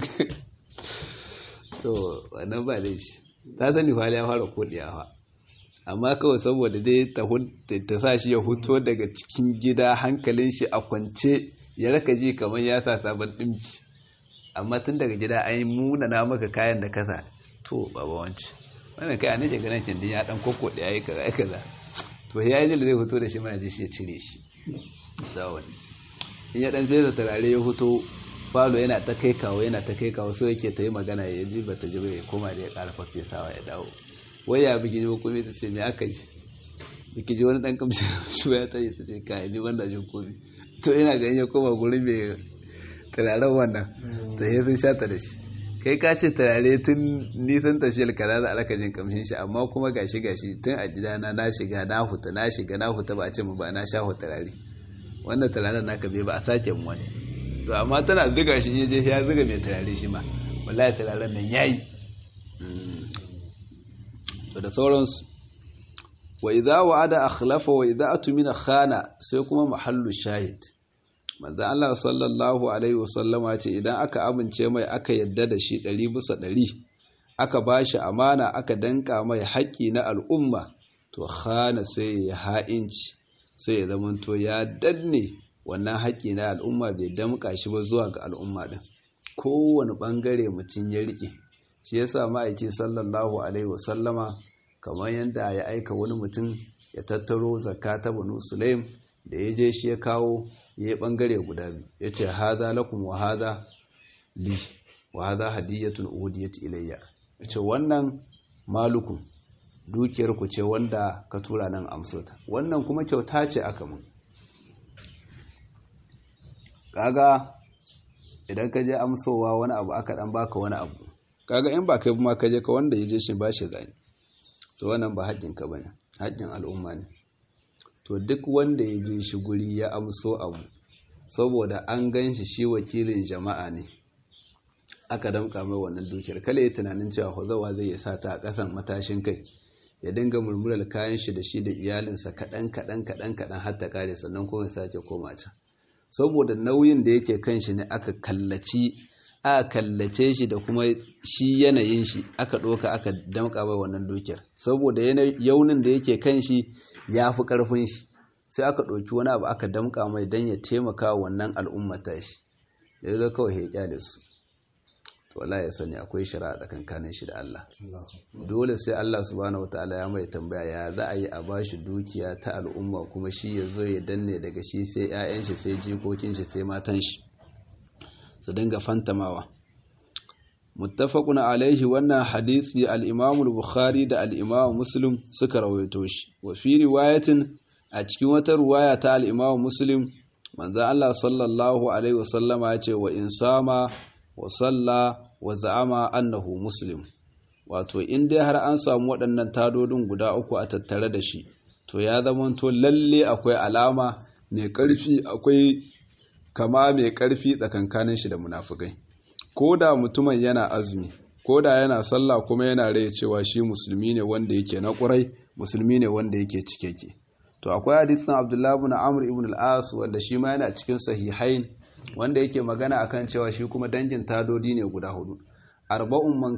to wannan ba laifi ta sani fa ya fara kodiya fa amma kawai saboda dai ta sa shi ya huto daga cikin gida hankalin shi a kwance ya raka ji kamar ya sa sabon dimki amma tun daga gida an yi munana maka kayan da kasa to baba wance wannan kai ne daga nan kindin ya dan koko da yayi kaza kaza to yayi da zai fito da shi mai je shi ya cire shi zawon in ya dan fesa turare ya fito falo yana ta kai kawo so yake ta yi magana ya ji bata ji bai koma da ya ƙara fafesawa ya dawo waya biki ji komai ta ce me aka ji biki ji wani dan kamshi shi ya ta yi ta ce kai ni wanda jin komai to ina ganin ya koma gurin mai turaren wannan to ya sun shata da shi kai ka ce turare tun nisan tafiyar kaza da alaka jin kamshin shi amma kuma gashi tun a gidana na shiga na huta ba a ce mu ba na sha turare wannan turaren naka bai ba a sake mu wani to amma tana zuga shi yaje ya zuga mai turare shi ma wallahi turaren nan yayi to da sauransu wa idza wa'ada akhlafa wa idza atmina khana sai kuma mahallu shahid manzo Allah sallallahu alaihi wasallama ce idan aka amince mai aka yadda da shi 100% aka bashi amana aka danka mai haƙƙi na al'umma to khana sai ya ha'inci sai ya zamanto ya danne wannan haƙƙi na al'umma bai damƙa shi ba zuwa ga al'umma din kowane bangare mutum ya rike shi yasa ma'aiki sallallahu alaihi wasallama kamar yadda ya aika wani mutum ya tattaro zakka ta banu sulaim da ya je shi ya kawo ya yi bangare guda biyu ya ce haza lakum wa haza li wa haza hadiyatun uhudiyat ilayya ya ce wannan malukun dukiyar ku ce wanda ka tura nan amsota wannan kuma kyauta ce aka mun kaga idan ka je amsowa wani abu aka dan baka wani abu kaga in ba kai ma ka je ka wanda ya je shi ba shi zai to wannan ba haƙƙin ka bane haƙƙin al'umma ne to duk wanda ya je shi guri ya amso abu saboda an gan shi wakilin jama'a ne aka damƙa mai wannan dukiyar kale ya tunanin cewa huzawa zai ya sata a ƙasan matashin kai ya dinga murmurar kayan shi da shi da iyalinsa kaɗan har ta ƙare sannan kuma sake koma can saboda nauyin da yake kan shi ne aka kallace shi da kuma shi yanayin shi aka ɗoka aka damƙa mai wannan dukiyar saboda yaunin da yake kan shi ya fi ƙarfin shi sai aka ɗauki wani abu aka damƙa mai don ya taimaka wannan al'ummata shi da ya zo kawai ya kyale su to wala ya sani akwai shari'a tsakankanin shi da Allah dole sai Allah subhanahu wataala ya mai tambaya ya za a yi a bashi dukiya ta al'umma kuma shi ya zo ya danne daga shi sai 'ya'yan shi sai jikokin shi sai matan shi su dinga fantamawa muttafaqun alaihi wannan hadisi al-Imam al-Bukhari da al-Imam Muslim suka rawaito shi wa fi riwayatin a cikin wata riwaya ta al-Imam Muslim manzo Allah sallallahu alaihi wasallama ya ce wa insama wa salla wa za'ama annahu muslim wato in dai har an samu waɗannan tadodin guda uku a tattare da shi to ya zamanto lalle akwai alama mai ƙarfi akwai kama mai ƙarfi tsakankanin shi da munafikai ko da mutumin yana azumi ko da yana sallah kuma yana rai cewa shi musulmi ne wanda yake na ƙurai musulmi ne wanda yake cikeke to akwai hadisin Abdullah ibn Amr ibn al-As wanda shi ma yana cikin sahihain wanda yake magana akan cewa shi kuma dangin tadodi ne guda hudu arba'un man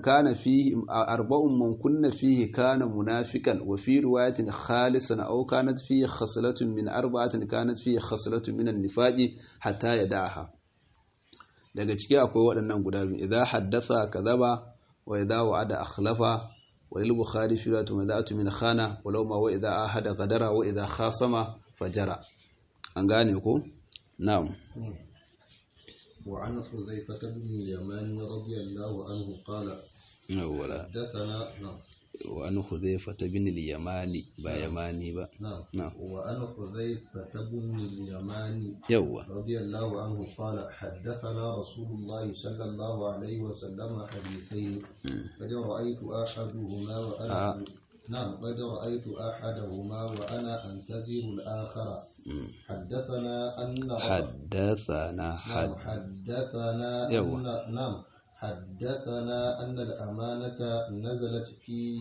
kunna fihi kana munafiqan wa fi riwayatin khalisan aw kanat fihi khaslatun min arba'atin kanat fihi khaslatun min an-nifaqi hatta yada'aha daga ciki akwai waɗannan guda biyu idza haddatha kadhaba wa idza wa'ada akhlafa wa lil bukhari fi riwayatin wada'atu min khana walau ma wa idza ahada qadara wa idza khasama fajara an gane ko na'am وعن حذيفة بن اليمان رضي الله عنه قال حدثنا وعن حذيفة بن اليمان با يماني با نعم وعن حذيفة بن اليمان رضي الله عنه قال حدثنا رسول الله صلى الله عليه وسلم حديثين قد رأيت أحدهما وأنا قد رأيت أحدهما وأنا أنتظر الآخر حدثنا أن الأمانة نزلت في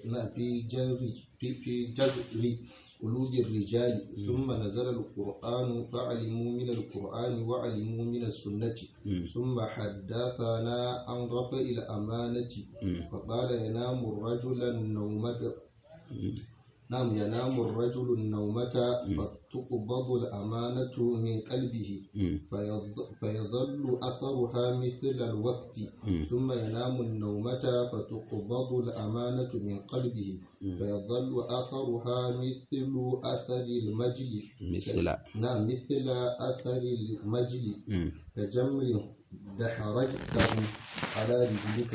جذر قلوب الرجال ثم نزل القرآن فعلموا من القرآن وعلموا من السنة ثم حدثنا عن رفع الأمانة فقال ينام الرجل النومة تقبض الأمانة من قلبه فيظل أثرها مثل الوقت ثم ينام النومة فتقبض الأمانة من قلبه فيظل أثرها مثل أثر المجل مثل أثر المجل كجمر دحرجته على رجلك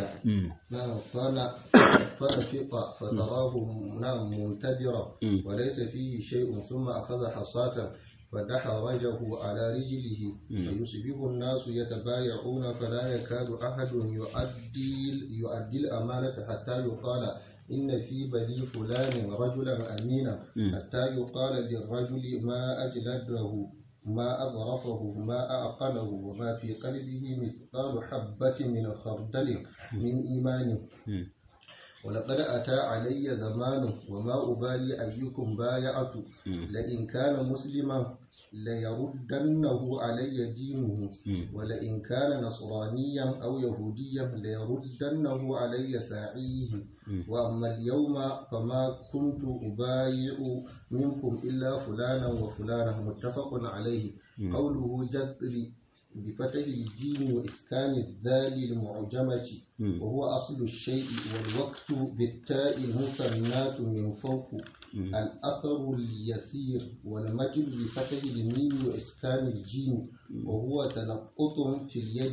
فنفق فتراه منتبرا وليس فيه شيء ثم أخذ حصاة فدحرجه على رجله فيصبح الناس يتبايعون فلا يكاد أحد يؤدي الأمانة حتى يقال إن في بني فلان رجلا أمينا حتى يقال للرجل ما أجلده ما أظرفه ما أعقله وما في قلبه مثقال حبة من خردل من إيمانه ولقد أتى علي زمان وما أبالي أيكم بايعت لئن كان مسلما ليردنه علي دينه ولئن كان نصرانيا أو يهوديا ليردنه علي ساعيه وأما اليوم فما كنت أبايع منكم إلا فلانا وفلانا متفق عليه قوله جذري بفتح الجيم وإسكان الذال المعجمة وهو أصل الشيء والوقت بالتاء المثنات من فوق الأثر اليسير والمجل بفتح الميم وإسكان الجيم وهو تنفط في اليد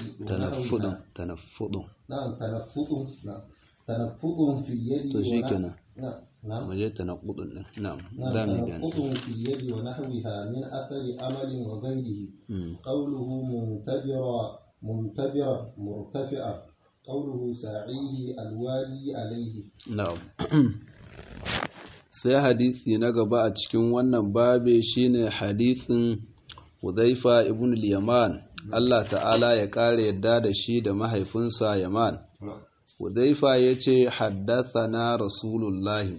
تنفط في اليد وجدت تنقض تنقض في اليد ونحوها من أثر عمل وغيره قوله منتبرا مرتفعا قوله ساعيه الوالي عليه. نعم. sai hadisi na gaba a cikin wannan babe shine hadisin Hudhaifa ibn al-Yaman, Allah ta'ala ya kare yadda da shi da mahaifinsa Yaman. Hudhaifa yace haddathana Rasulullahi,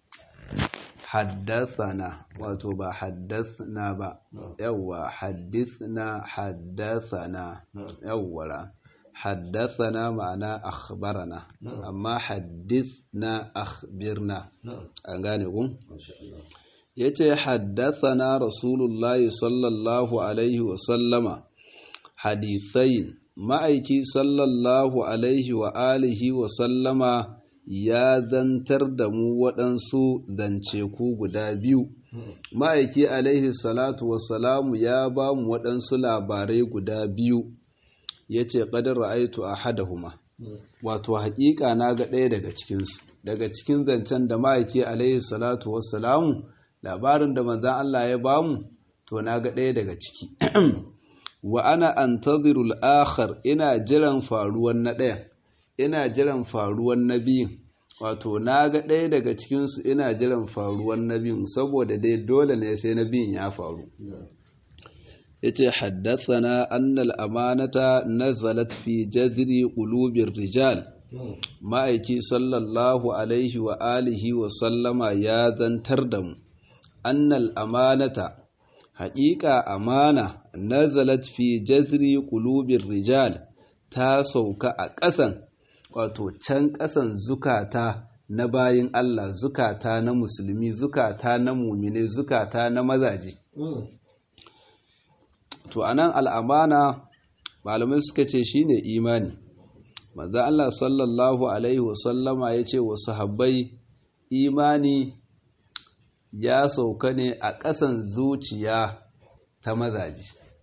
haddathana wato ba haddathna ba, yawwa haddathana yawwara, haddathana ma'ana akhbarana, amma haddithna akhbirna, an gane ku? Yace haddathana Rasulullahi sallallahu alaihi wa sallama hadithain, ma'aiki sallallahu alaihi wa alihi wa sallama ya zantar da mu waɗansu zanceku guda biyu. Ma'aiki alaihi salatu wassalamu ya ba mu waɗansu labarai guda biyu, ya ce ƙadar ra'aitu a hadahuma, wato haƙiƙa na ga ɗaya daga cikinsu. Daga cikin zancen da ma'aiki alaihi salatu wassalamu, labarin da manzan Allah ya ba mu, to na ga ɗaya daga ciki. Wa ana antazirul akhar, ina jiran faruwan na ɗaya, ina jiran faruwan na biyun, wato na ga ɗaya daga cikinsu ina jiran faruwan na biyun, saboda dai dole ne sai na biyun ya faru. Yace haddathana annal amanata nazalat fi jadri qulubir rijal, ma'aiki sallallahu alaihi wa alihi wa sallama ya zantar da mu annal amanata, haƙiƙa amana nazalat fi jazri qulubir rijal, ta sauka a ƙasan, wato can ƙasan zukata na bayin Allah, zukata na musulmi, zukata na mumine, zukata na mazaje. To anan al'amana malamai suka ce shine imani. Manzo Allah sallallahu alaihi wasallama yace wa sahabbai, imani ya sauka ne a ƙasan zuciya ta mazaje,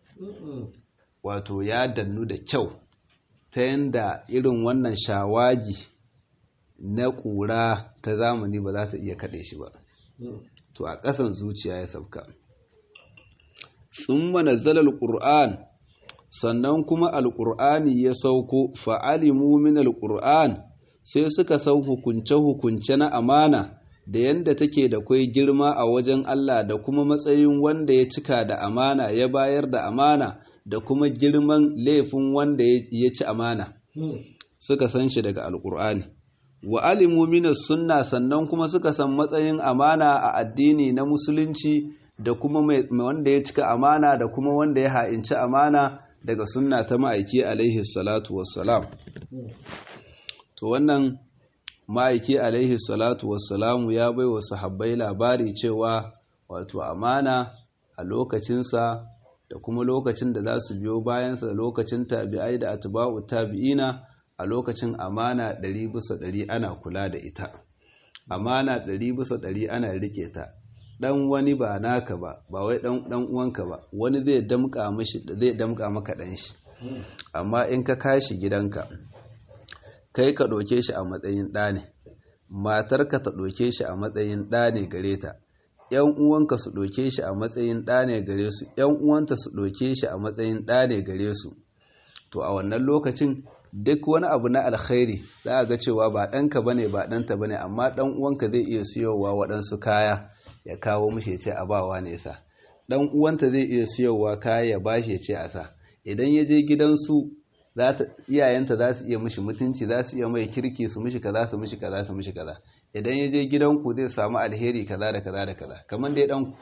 wato ya dannu da kyau ta yanda irin wannan shawagi na ƙura ta zamani ba za ta iya kaɗe shi ba. To a ƙasan zuciya ya sauka. Thumma nazzala al-Qur'an, sannan kuma al-Qur'ani ya sauko, fa'alimu min al-Qur'an, sai suka sau hukunce-hukunce na amana da yanda take da kwai girma a wajen Allah, da kuma matsayin wanda ya cika da amana ya bayar da amana, da kuma girman laifin wanda ya ci amana, suka san shi daga alkur'ani. Wa alimu minas sunna, sannan kuma suka san matsayin amana a addini na musulunci, da kuma wanda ya cika amana da kuma wanda ya ha'inci amana daga sunna ta ma'aiki alaihi salatu wassalam. To wannan ma'aiki alaihi salatu wassalamu ya bai wa sahabbai labari cewa wato amana a lokacinsa da kuma lokacin da za su biyo bayansa da lokacin tabi'ai da atba'u tabi'ina, a lokacin amana 100% ana kula da ita, amana 100% ana rike ta. Dan wani ba naka ba wai dan uwanka ba, wani zai damka maka dan shi, amma in ka kashi gidanka kai ka ɗauke shi a matsayin ɗa ne, matarka ta ɗauke shi a matsayin ɗa ne gare ta, ‘yan uwanka su ɗauke shi a matsayin ɗa ne gare su, ‘yan uwanta su ɗauke shi a matsayin ɗa ne gare su, to a wannan lokacin duk wani abu na alkhairi za a ga cewa ba ɗanka ba ne ba ɗanta ba ne, amma ɗan uwanka zai iya siyowa waɗansu kaya ya kawo mishi ya ce a bawa ne sa, ɗan uwanta zai iya siyowa kaya ya bashi ya ce a sa. Idan ya je gidansu iyayenta za su iya mishi mutunci, za su iya mai kirki, su mishi kaza su mishi kaza su mishi kaza. Idan ya je gidanku zai samu alheri kaza da kaza da kaza, kamar dai ɗanku.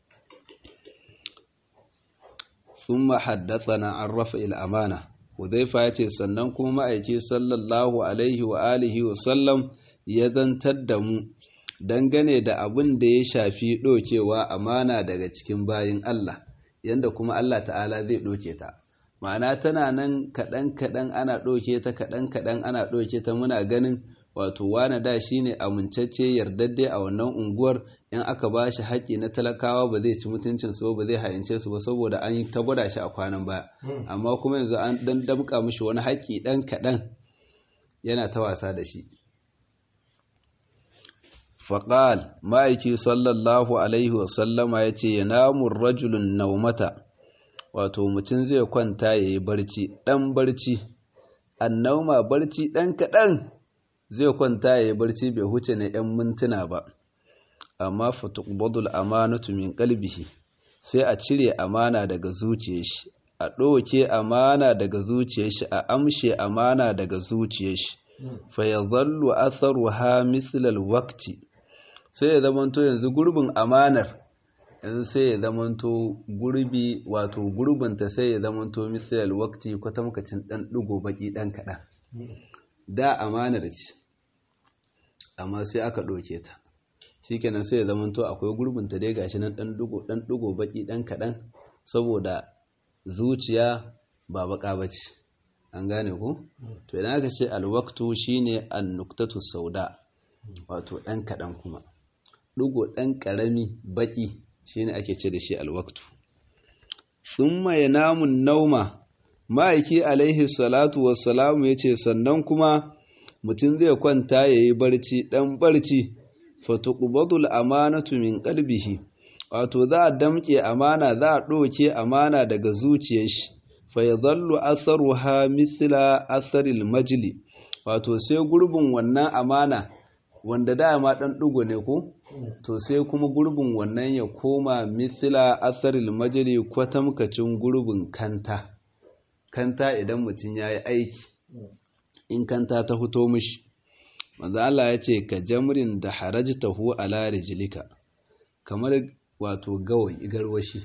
Summa haddathana an rafa'il amana. Hudhaifa ya ce sannan kuma ma'aiki sallallahu alaihi wa alihi wa sallam ya zantar da mu dangane da abin da ya shafi ɗokewa amana daga cikin bayin Allah, yanda kuma Allah ta'ala zai ɗoke ta. Ma'ana tana nan kaɗan-kaɗan ana ɗoke ta, kaɗan-kaɗan ana ɗoke ta. Muna ganin wato wane da shi ne amincacce yardadde a wannan unguwar, in aka ba shi haƙƙi na talakawa ba zai ci mutuncinsu ba zai hayance su ba, saboda an yi ta gwada shi a kwanan baya. Amma kuma yanzu an dan damƙa mishi wani haƙƙi ɗan kaɗan yana ta wasa da shi. Faƙal ma'aiki sallallahu alaihi wasallama ya ce yanamun rajulun naumata, wato mutum zai kwanta ya yi barci, ɗan barci, annauma barci ɗan kaɗan, zai kwanta ya yi barci bai huce na 'yan mintuna ba. Amma fatuqbadul amanatu min qalbihi, sai a cire amana daga zuciyar shi, a ɗauke amana daga zuciyar shi, a amshe amana daga zuciyar shi, fa yadhallu atharuha mithlal waqti, sai ya zamanto yanzu gurbin amanar yanzu sai ya zamanto gurbi, wato gurbinta sai ya zamanto mithlal waqti, kwatamkacin dan digo baki dan kadan. Da amanar ce amma sai aka ɗauke ta, shikenan sai ya zamanto akwai gurbinta dai gashi nan dan digo baki dan kadan, saboda zuciya ba baka bace. An gane ku? To idan aka ce alwaqtu shine an-nuqtatu sauda, wato dan kadan kuma digo dan karami baki shine ake ce da shi alwaqtu. Thumma yanamu nauma, ma'aiki alaihi salatu wassalamu yace sannan kuma mutum zai kwanta yayi barci dan barci, fatuqbadul amanatu min qalbihi, wato za a damke amana, za a ɗauke amana daga zuciyar shi, fa yadhallu atharuha mithla atharil majli, wato sai gurbin wannan amana wanda dama dan digo ne ko, to sai kuma gurbin wannan ya koma mithla atharil majli, kwatamkacin gurbin kanta. Kanta idan mutum yayi aiki, in kanta ta fito mishi, manzo Allah ya ce ka jamrin da harajtahu ala rijlika, kamar wato gawayi garwashi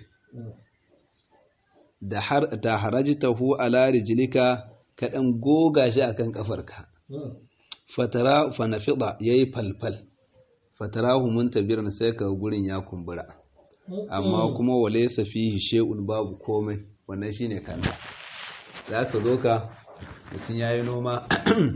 da harajtahu ala rijlika, ka dan goga shi akan kafarka, fatara fanafida yayi falfal, fatarahu muntabiran, sai ka gurin ya kumbura, amma kuma walaysa fihi shay'un, babu komai. Wannan shine kanta. Zaka zo ka mutun yayi noma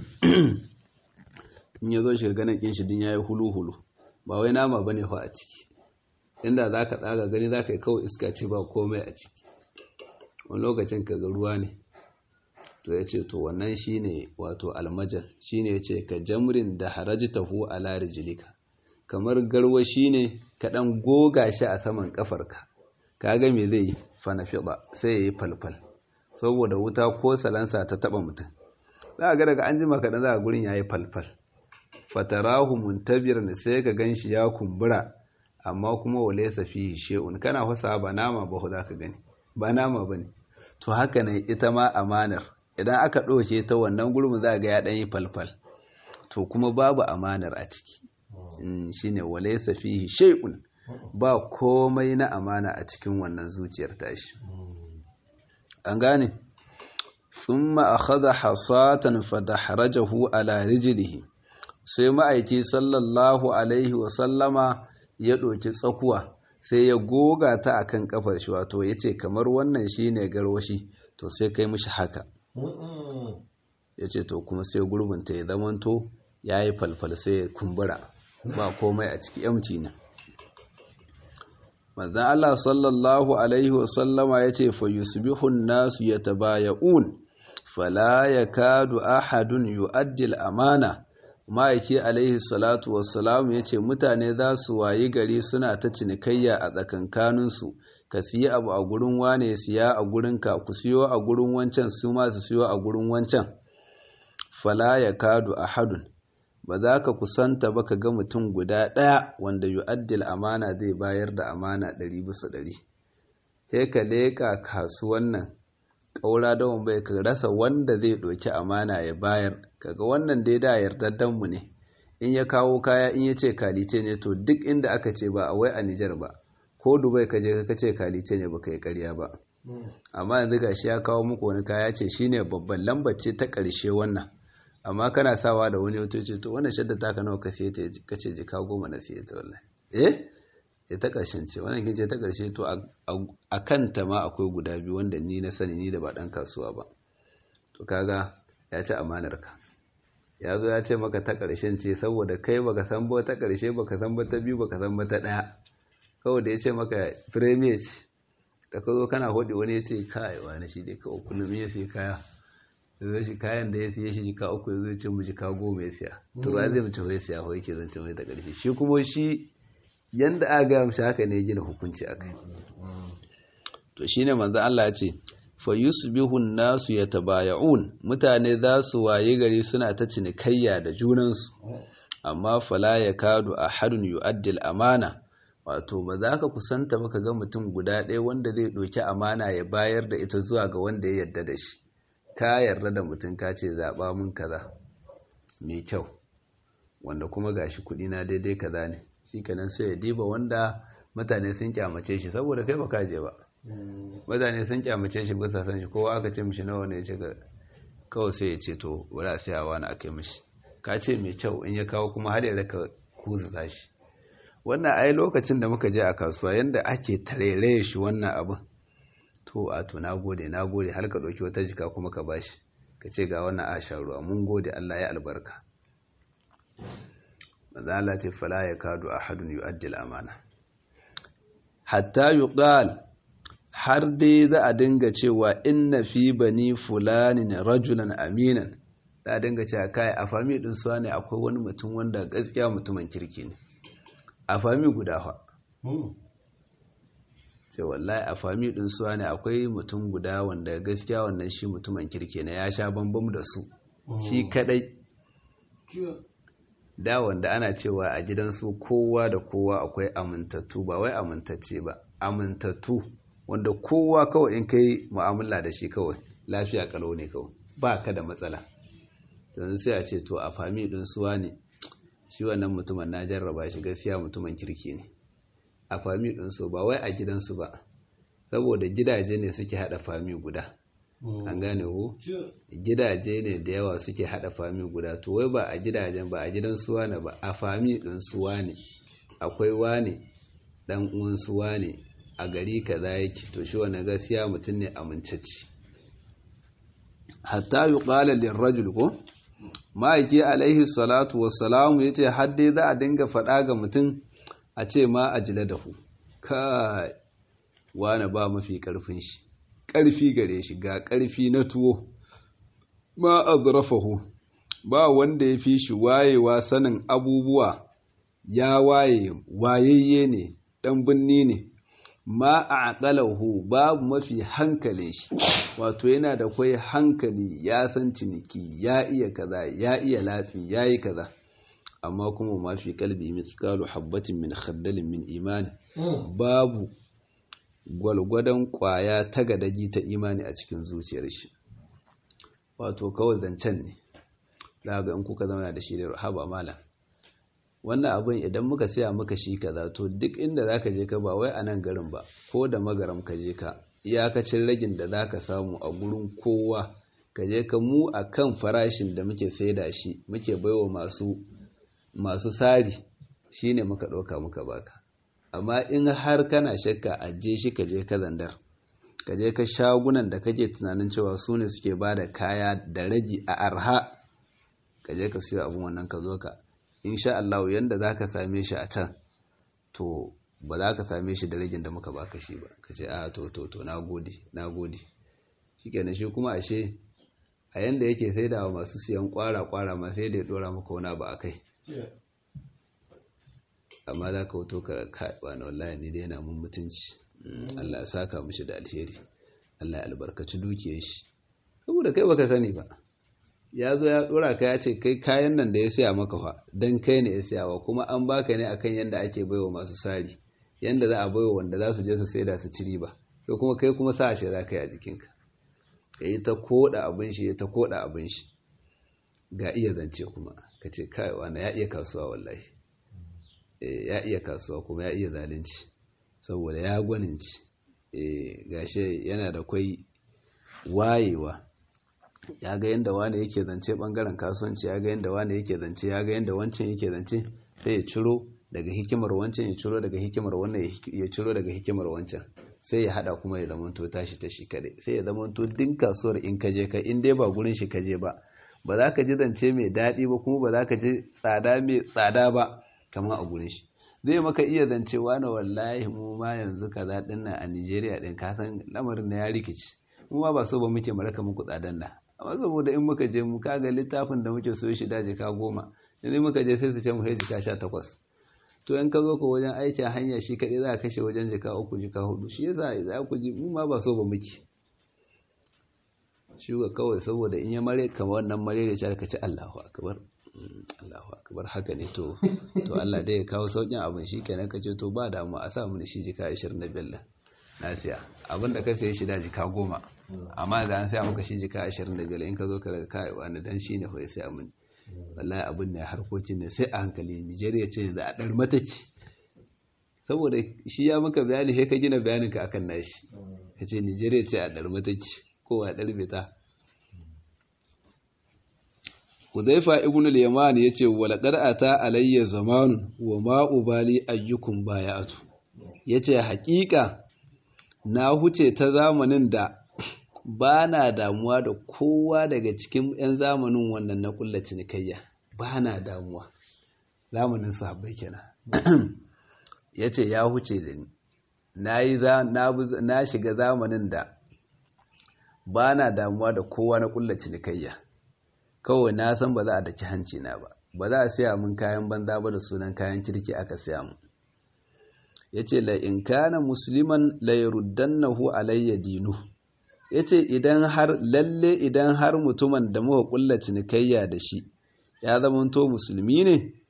in yazo shi ganin kin shi din yayi hulu-hulu, ba wai nama bane fa a ciki, inda zaka tsaga gani zaka yi kawai iska ce ba komai a ciki. Wani lokacin kaga ruwa ne, to yace to wannan shine wato almajal, shine yace ka jamrin da harajtahu ala rijlika, kamar garwashi ne ka dan goga shi a saman kafarka, kaga me zai yi, fanafida, sai yayi falfal, saboda wuta ko salansa ta taba mutum, za ga daga anjima kadan za ga gurin yayi falfal. Fatarahu muntabiran, sai ka ganshi ya kumbura, amma kuma walaysa fihi shay'un, kana fasa ba nama ba za ka gani, ba nama bane. To haka ne ita ma amanar, idan aka ɗauke ta wannan gurbin za ga ya ɗan yi falfal, to kuma babu amanar a ciki. Shine walaysa fihi shay'un, ba komai na amana a cikin wannan zuciyar tashi. An gane? Thumma akhadha hasatan fadahrajahu ala rijlihi, sai ma'aiki sallallahu alaihi wa sallama ya ɗauki tsakuwa sai ya goga ta akan kafar shi, wato yace kamar wannan shine garwashi, to sai kai mishi haka. Yace to kuma sai gurbin ta ya zamanto yayi falfal sai ya kumbura, ba komai a ciki, empty ne. Manzon Allah sallallahu alaihi wasallama yace fa yusbihu an-nasu yatabaya'un fala yakadu ahadun yu'addi al-amana. Ma'aiki alaihi salatu wassalam yace mutane za su wayi gari suna ta cinikayya a tsakankanin su, ka siyi abu a gurin wane, siya a gurin ka, ku siyo a gurin wancan, su ma su siyo a gurin wancan. Fala yakadu ahadun, ba za ka kusanta ba ka ga mutum guda ɗaya wanda yu'addil amana zai bayar da amana 100%. Sai ka leƙa kasuwan nan ƙaura da bai ka rasa wanda zai ɗauki amana ya bayar, kaga wannan dai da yardaddan mu ne, in ya kawo kaya in ya ce kalite ne, to duk inda aka ce ba a wai a Nijar ba ko Dubai ka je ka ce kalite ne baka yi ƙarya ba. Amma yanzu gashi ya kawo muku wani kaya ce shine babban lambar ce ta ƙarshe wannan, amma kana sawa da wani wato ce to wannan shadda taka nawa ka siye ta, ka ce jika 10 na siye ta wallahi, ya ta ƙarshen ce wannan kin ce ta ƙarshe, to a kanta ma akwai guda biyu wanda ni na sani, ni da ba ɗan kasuwa ba. To kaga ya ci amanar ka, ya zo ya ce maka ta ƙarshen ce saboda kai baka san ba ta ƙarshe, baka san ba ta biyu, baka san ba ta ɗaya, kawai da ya ce maka premier ce, da ka zo kana hodi wani ya ce kai wani shi dai kawai kullum ya sai kaya, zai shi kayan da ya siye shi jika 3 ya zo ya ce mu jika 10 ya siya, to ba zai mu ce wai siya wai ke zan ce mai ta ƙarshe, shi kuma shi yanda aka ga mishi haka ne gina hukunci akai. To shine manzo Allah ya ce fa yusbihu an-nasu yatabaya'un, mutane za su waye gari suna ta cinikayya da junansu, amma fala yakadu ahadun yu'addi al-amana, wato ba za ka kusanta ba ka ga mutum guda ɗaya wanda zai ɗauki amana ya bayar da ita zuwa ga wanda ya yarda da shi. Ka yarda da mutum ka ce zaɓa mun kaza mai kyau, wanda kuma gashi kuɗi na daidai kaza ne, shi kenan sai ya diba wanda mutane sun kyamace shi saboda kai baka je ba, mutane sun kyamace shi bisa san shi, kowa aka ce mishi nawa ne ya ce kawai sai ya ce to bari a sayawa na akai mishi, ka ce mai kyau, in ya kawo kuma har ya raka kusa shi. Wannan ai lokacin da muka je a kasuwa yanda ake tarere shi wannan abin, to a to nagode har ka ɗauki wata jika kuma ka bashi, ka ce ga wannan a sha ruwa, mun gode Allah ya albarka. Manzo Allah ce fala yakadu ahadun yu'addi al-amana hatta yuqal, har dai za a dinga cewa inna fi bani fulanin rajulan aminan, za a dinga cewa kai a fami din su ne akwai wani mutum wanda gaskiya mutumin kirki ne, a fami guda fa sai wallahi a fami din su ne akwai mutum guda wanda gaskiya wannan shi mutumin kirki ne, ya sha bambam da su, shi kadai. Da wanda ana cewa a gidansu kowa da kowa akwai amintattu, ba wai amintacce ba, amintattu wanda kowa kawai in kai mu'amala da shi kawai lafiya kalau ne, kawai ba ka da matsala. Yanzu sai a ce to a fami din suwa ne shi wannan mutumin na jarraba shi gaskiya mutumin kirki ne, a fami din su, ba wai a gidansu ba, saboda gidaje ne suke hada fami guda, an gane ko gidaje ne da yawa suke hada fami guda, to wai ba a gidajen, ba a gidan suwa ne ba, a fami din suwa ne akwai wane dan uwan suwa ne a gari kaza yake, to shi wannan gaskiya mutum ne amintacce. Hatta yuqala lirrajul ko ma'aiki alaihi salatu wassalamu yace har dai za a dinga faɗa ga mutum a ce ma ajladahu, kai wani ba mafi karfin shi, ƙarfi gare shi, ga ƙarfi na tuwo, ma azrafahu, ba wanda ya fi shi wayewa sanin abubuwa, ya wayayye ne, ɗan binni ne, ma aqalahu, babu mafi hankali shi, wato yana da kwai hankali, ya san ciniki, ya iya kaza, ya iya latsi, ya yi kaza, amma kuma mafi kalbi mithqalu habbatin min khardalin min imani, babu gwalgwadon kwaya ta gadaji ta imani a cikin zuciyar shi, wato kawai zancen ne. Daga in kuka zauna da shi da haba malam, wannan abin idan muka siya maka shi kaza, to duk inda zaka je ka, ba wai a nan garin ba, ko da magaram ka je ka, iyakacin ragin da zaka samu a gurin kowa ka je ka, mu akan farashin da muke saida shi muke baiwa masu sari shine muka ɗauka muka baka, amma in har kana shakka aje shi ka je ka zandar ka je ka shagunan da kake tunanin cewa su ne suke ba da kaya da ragi a arha ka je ka siyo abin wannan ka zo ka insha Allah yanda za ka same shi a can to ba za ka same shi da ragin da muka baka shi ba ka ce a to nagode shikenan shi kuma ashe a yanda yake sai da masu siyan kwara ma sai da ya dora maka wani ba akai amma za ka wato ka kaɓa na wallahi ni dai yana mun mutunci Allah ya saka mishi da alheri Allah ya albarkaci dukiyar shi saboda kai baka sani ba ya zo ya dora ka ya ce kai kayan nan da ya siya maka fa dan kai ne ya siyawa kuma an baka ne akan yanda ake baiwa masu sari yanda za a baiwa wanda za su je su saida su ci riba kai kuma sa shi za ka yi a jikinka yayi ta koda abin shi ga iya zance kuma ka ce kai wani ya iya kasuwa wallahi ya iya kasuwa kuma ya iya zalunci saboda ya gwaninci gashi yana da kwai wayewa ya ga yanda wani yake zance bangaren kasuwanci ya ga yanda wani yake zance ya ga yanda wancan yake zance sai ya ciro daga hikimar wancan ya ciro daga hikimar wannan ya ciro daga hikimar wancan sai ya hada kuma ya zamanto tashi ta shi kadai sai ya zamanto din kasuwar in kaje ka in dai ba gurin shi kaje ba za ka ji zance mai daɗi ba kuma ba za ka ji tsada mai tsada ba kamar a gurin shi zai maka iya zancewa na wallahi mu ma yanzu kaza din nan a Nigeria din ka san lamarin na ya rikici mu ma ba so ba muke maraka muku tsadan nan amma saboda in muka je mu kaga littafin da muke so shi da jika 10 idan muka je sai su ce mu sai jika 18 to in ka zo ka wajen aiki a hanya shi kadai za ka kashe wajen jika 3 jika 4 shi yasa za ku ji mu ma ba so ba muke shi ga kawai saboda in ya mare kamar wannan mare da shi ka ci Allahu akbar haka ne to Allah dai ya kawo saukin abin shi kenan ka ce to ba damu a sa mun shi jika 25 na siya abin da ka saye shi da jika 10 amma da an siya maka shi jika 25 in ka zo ka daga kai wani dan shine fa sai mun wallahi abin ne harkokin ne sai a hankali Nigeria ce yanzu a dar mataki saboda shi ya maka bayani sai ka gina bayanin ka akan nashi kace Nigeria ce a dar mataki ko a dar beta Hudhaifa ibn al-Yaman yace wala qara'ata alayya zamanun wa ma ubali ayyukum bayatu yace haƙiƙa na huce ta zamanin da bana damuwa da kowa daga cikin 'yan zamanin wannan na kullu cinikayya bana damuwa zamanin sahabbai kenan yace ya huce da ni na shiga zamanin da bana damuwa da kowa na kullu cinikayya kawai na san ba za a daki hanci na ba za a siya mun kayan banza ba da sunan kayan kirki aka siya mu yace la in kana musliman la yurdannahu alayya dinu yace idan har mutumin da muka kulla cinikayya da shi ya zamanto musulmi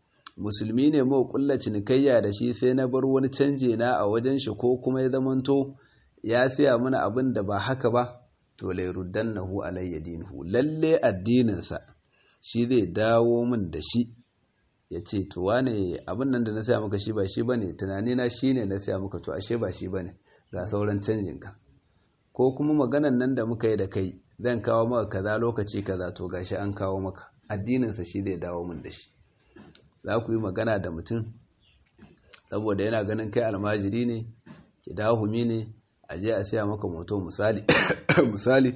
ne muka kulla cinikayya da shi sai na bar wani canje na a wajen shi ko kuma ya zamanto ya siya mana abin da ba haka ba to la yurdannahu alayya dinuhu lalle addininsa shi zai dawo min da shi yace to wane abin nan da na saya maka shi ba shi bane tunani na shine na saya maka to ashe ba shi bane ga sauran canjin ka ko kuma maganan nan da muka yi da kai zan kawo maka kaza lokaci kaza to gashi an kawo maka addininsa shi zai dawo min da shi za ku yi magana da mutum saboda yana ganin kai almajiri ne ki dahumi ne a je a siya maka moto misali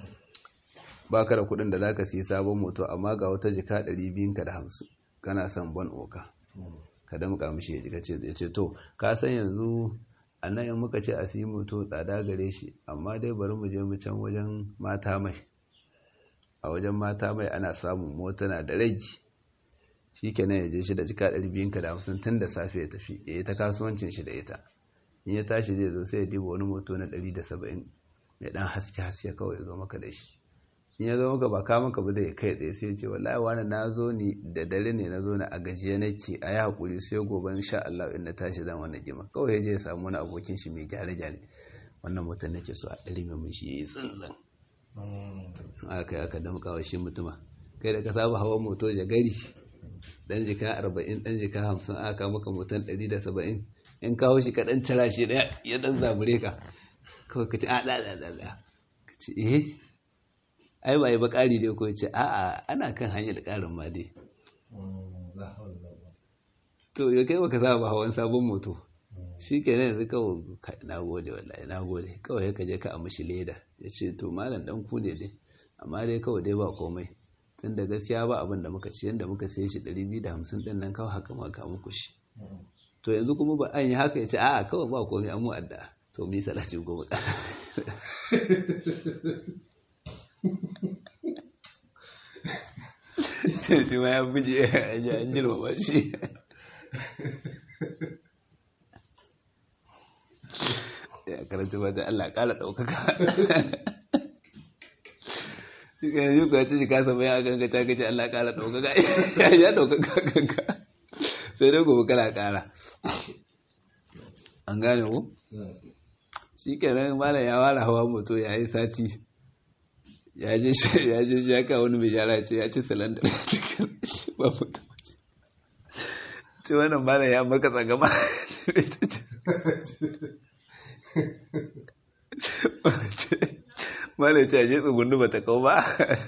ba ka da kudin da za ka siya sabon moto amma ga wata jika 250 kana son ban oka ka damka mishi ya jika ce to ka san yanzu a nan yin muka ce a siya moto tsada gare shi amma dai bari mu je mu can wajen mata mai a wajen mata mai ana samun motuna da rage shi kenan ya je shi da jika 250 tun da safe ya tafi ya yi ta kasuwancin shi da ita in ya tashi zai zo sai ya diba wani moto na 170 mai dan haske kawai ya zo maka da shi in ya zo maka ba ka maka ba zai kai tsaye sai ya ce wallahi wani na zo ni da dare ne na zo na a gajiye nake a yi haƙuri sai gobe insha Allah in na tashi zan wani gima kawai ya je ya samu wani abokin shi mai gyare-gyare wannan motar nake so a ɗari mai shi ya yi tsantsan aka yi aka damƙa wa shi mutuma kai da ka saba hawan moto jagari dan jika 40 dan jika 50 aka maka motar 170 in kawo shi kaɗan cira shi ɗaya ya ɗan zabure ka kawai ka ce a ɗaɗaɗaɗa ka ce ai ba yi ba ƙari dai ko ce a'a ana kan hanyar ƙarin ma dai to ya kai baka saba hawan sabon moto shi ke yanzu kawai na gode wallahi na gode kawai ka je ka amshi leda ya ce to malam dan ku ne dai amma dai kawai dai ba komai tun da gaskiya ba abin da muka ci yanda muka sai shi 250 din nan kawai haka ma ka muku shi to yanzu kuma ba an yi haka ya ce a'a kawai ba komai an mu adda to mi salati goma sai shi ma ya buje an jirma ba shi ya karanci ba da Allah kara ɗaukaka shi ka yanzu ka ce shi kasa bayan a kanka ta kace Allah kara ɗaukaka ya ɗaukaka kanka sai dai gobe kana kara an gane ku shi kenan malam ya ware hawa moto ya yi sati ya je shi ya kawo wani mai yara ce ya ci salandar cikin babu ce wannan malam ya maka tsagama malam ce a je tsugundu ba ta kawo ba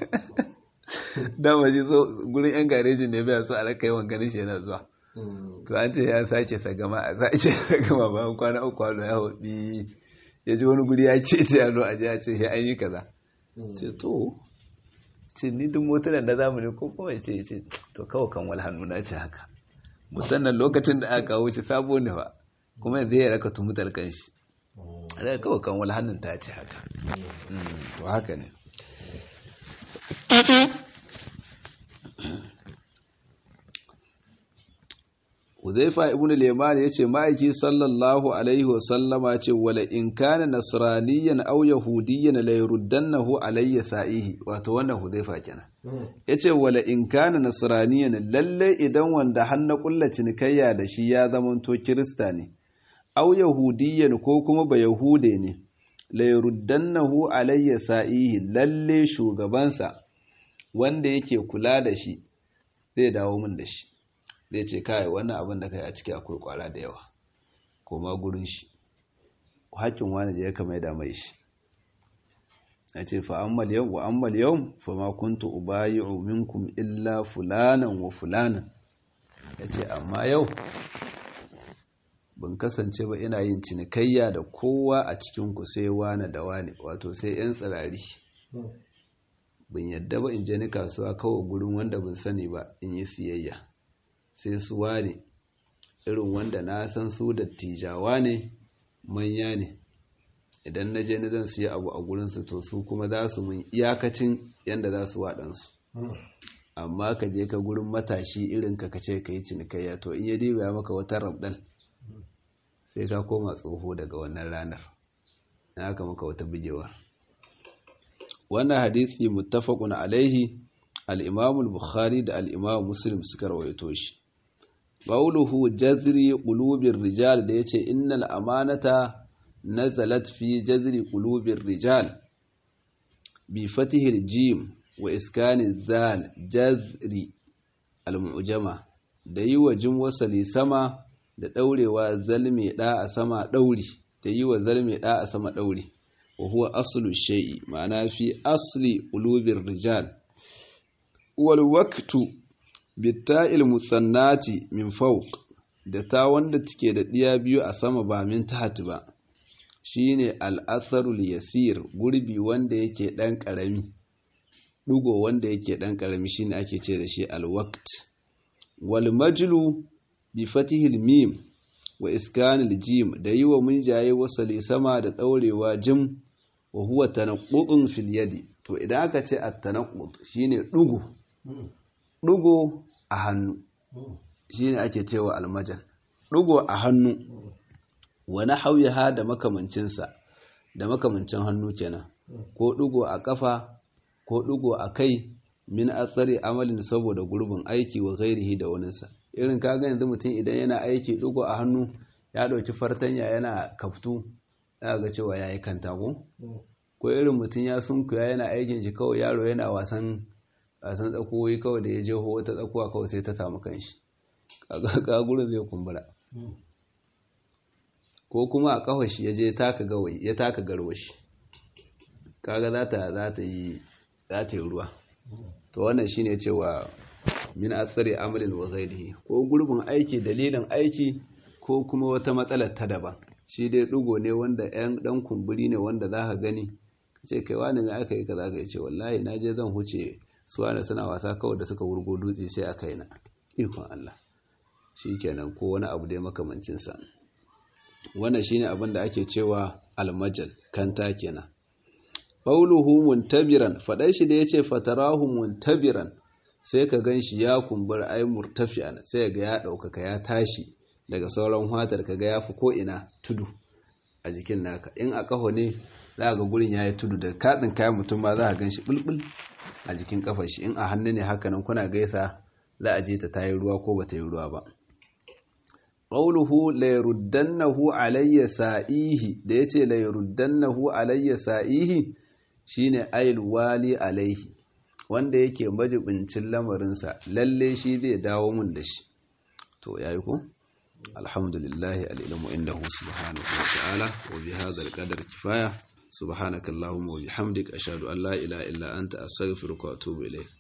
dama shi so gurin yan garejin ne bai so a raka yawan ganin shi yana zuwa to an ce ya sace sagama a sace sagama bayan kwana uku kwano ya hobi ya ji wani guri ya ce ce a je a ce ya an yi kaza ce to ce ni duk motunan da zamani ko kuma ce to kawai kan wal hannu na ce haka musamman lokacin da aka kawo shi sabo ne ba kuma yanzu ya raka tumutar kanshi daga kawai kan wal hannun ta ce haka to haka ne Uzaifa ibn al-Yaman yace ma'aiki sallallahu alaihi wasallama ce wala in kana nasraniyan aw yahudiyyan la yurdannahu alayya sa'ihi wato wannan Uzaifa kenan yace wala in kana nasraniyan lalle idan wanda har na kulla cinikayya da shi ya zamanto kirista ne aw yahudiyyan ko kuma ba yahude ne la yurdannahu alayya sa'ihi lalle shugabansa wanda yake kula da shi zai dawo min da shi zai ce kai wannan abin da kai a ciki akwai kwara da yawa koma gurin shi hakkin wani je ka mai da mai shi a ce fa ammal yau wa ammal yau fa ma kuntu ubayi'u minkum illa fulanan wa fulanan ya ce amma yau ban kasance ba ina yin cinikayya da kowa a cikin ku sai wani da wani wato sai yan tsirari ban yadda ba in je ni kasuwa kawai gurin wanda ban sani ba in yi siyayya sai su ware irin wanda na san su dattijawa ne manya ne idan na je na zan siya abu a gurinsu to su kuma za su mun iyakacin yadda za su waɗansu amma ka je ka gurin matashi irin ka kace ka yi cinikayya to in ya diba ya maka wata rabdal sai ka koma tsoho daga wannan ranar na haka maka wata bigewar wannan hadisi muttafaqun alaihi al-imam al-bukhari da al-imam muslim suka rawaito shi qawluhu jazri qulubir rijal da yace innal amanata nazalat fi jazri qulubir rijal bi fatihil jim wa iskani zal jazri al-mu'jama da yi wa jim wasali sama da daurewa zalme da a sama dauri da yi wa zalme da a sama dauri wa huwa aslu shay'i ma'ana fi asli qulubir rijal wal waqtu bitta'il musannati min fawq da ta wanda take da diya biyu a sama ba min tahat ba shine al-atharul yasir gurbi wanda yake dan karami dugo wanda yake dan karami shine ake ce da shi al-waqt wal majlu bi fatihil mim wa iskanil jim da yiwa munjaye wasali sama da daurewa jim wa huwa tanaqqudun fil yadi to idan aka ce at-tanaqqud shine dugo a hannu shine ake cewa almajal dugo a hannu wa nahwiha da makamancinsa da makamancin hannu kenan ko dugo a kafa ko dugo a kai min atsari amalin saboda gurbin aiki wa ghairihi da waninsa irin kaga yanzu mutum idan yana aiki dugo a hannu ya dauki fartanya yana kaftu ga cewa yayi kantago ko irin mutum ya sunkuya yana aikin shi kawai yaro yana wasan tsakoyi kawai da ya je wata tsakuwa kawai sai ta samu kanshi kaga gurin zai kumbura ko kuma a kawai shi ya je ya taka garwashi kaga za ta yi ruwa to wannan shine cewa min atsari amalin wa ghairihi ko gurbin aiki dalilin aiki ko kuma wata matsalar ta daban, shi dai ɗigo ne wanda ɗan kumburi ne wanda za ka gani ce kai wani ne aka yi ka za ka yi ce wallahi na je zan huce su wani suna wasa kawai da suka wurgo dutse sai a kai na ikon Allah shi kenan ko wani abu dai makamancinsa. Wannan shine abin da ake cewa almajal kanta kenan. Qauluhu muntabiran, faɗai shi da yace fatarahu muntabiran, sai ka ganshi ya kumbura ai murtafi'an, sai ga ya ɗaukaka ya tashi daga sauran hatar kaga ya fi ko ina tudu a jikin naka. In a kafa ne za ga gurin yayi tudu da katsin kayan mutum ma za ka ganshi bulbul a jikin kafar shi. In a hannu ne haka nan kuna gaisa za a je ta tayi ruwa ko bata yi ruwa ba. Qauluhu la yurdannahu alayya sa'ihi, da yace la yurdannahu alayya sa'ihi shine ayil wali alaihi, wanda yake majibincin lamarinsa lalle shi zai dawo mun da shi. To yayi ko alhamdulillahi al-ilmu indahu subhanahu wa ta'ala wa bihadha al-qadar kifaya subhanakallahumma wa bihamdika ashhadu an la ilaha illa anta astaghfiruka wa atubu ilayk.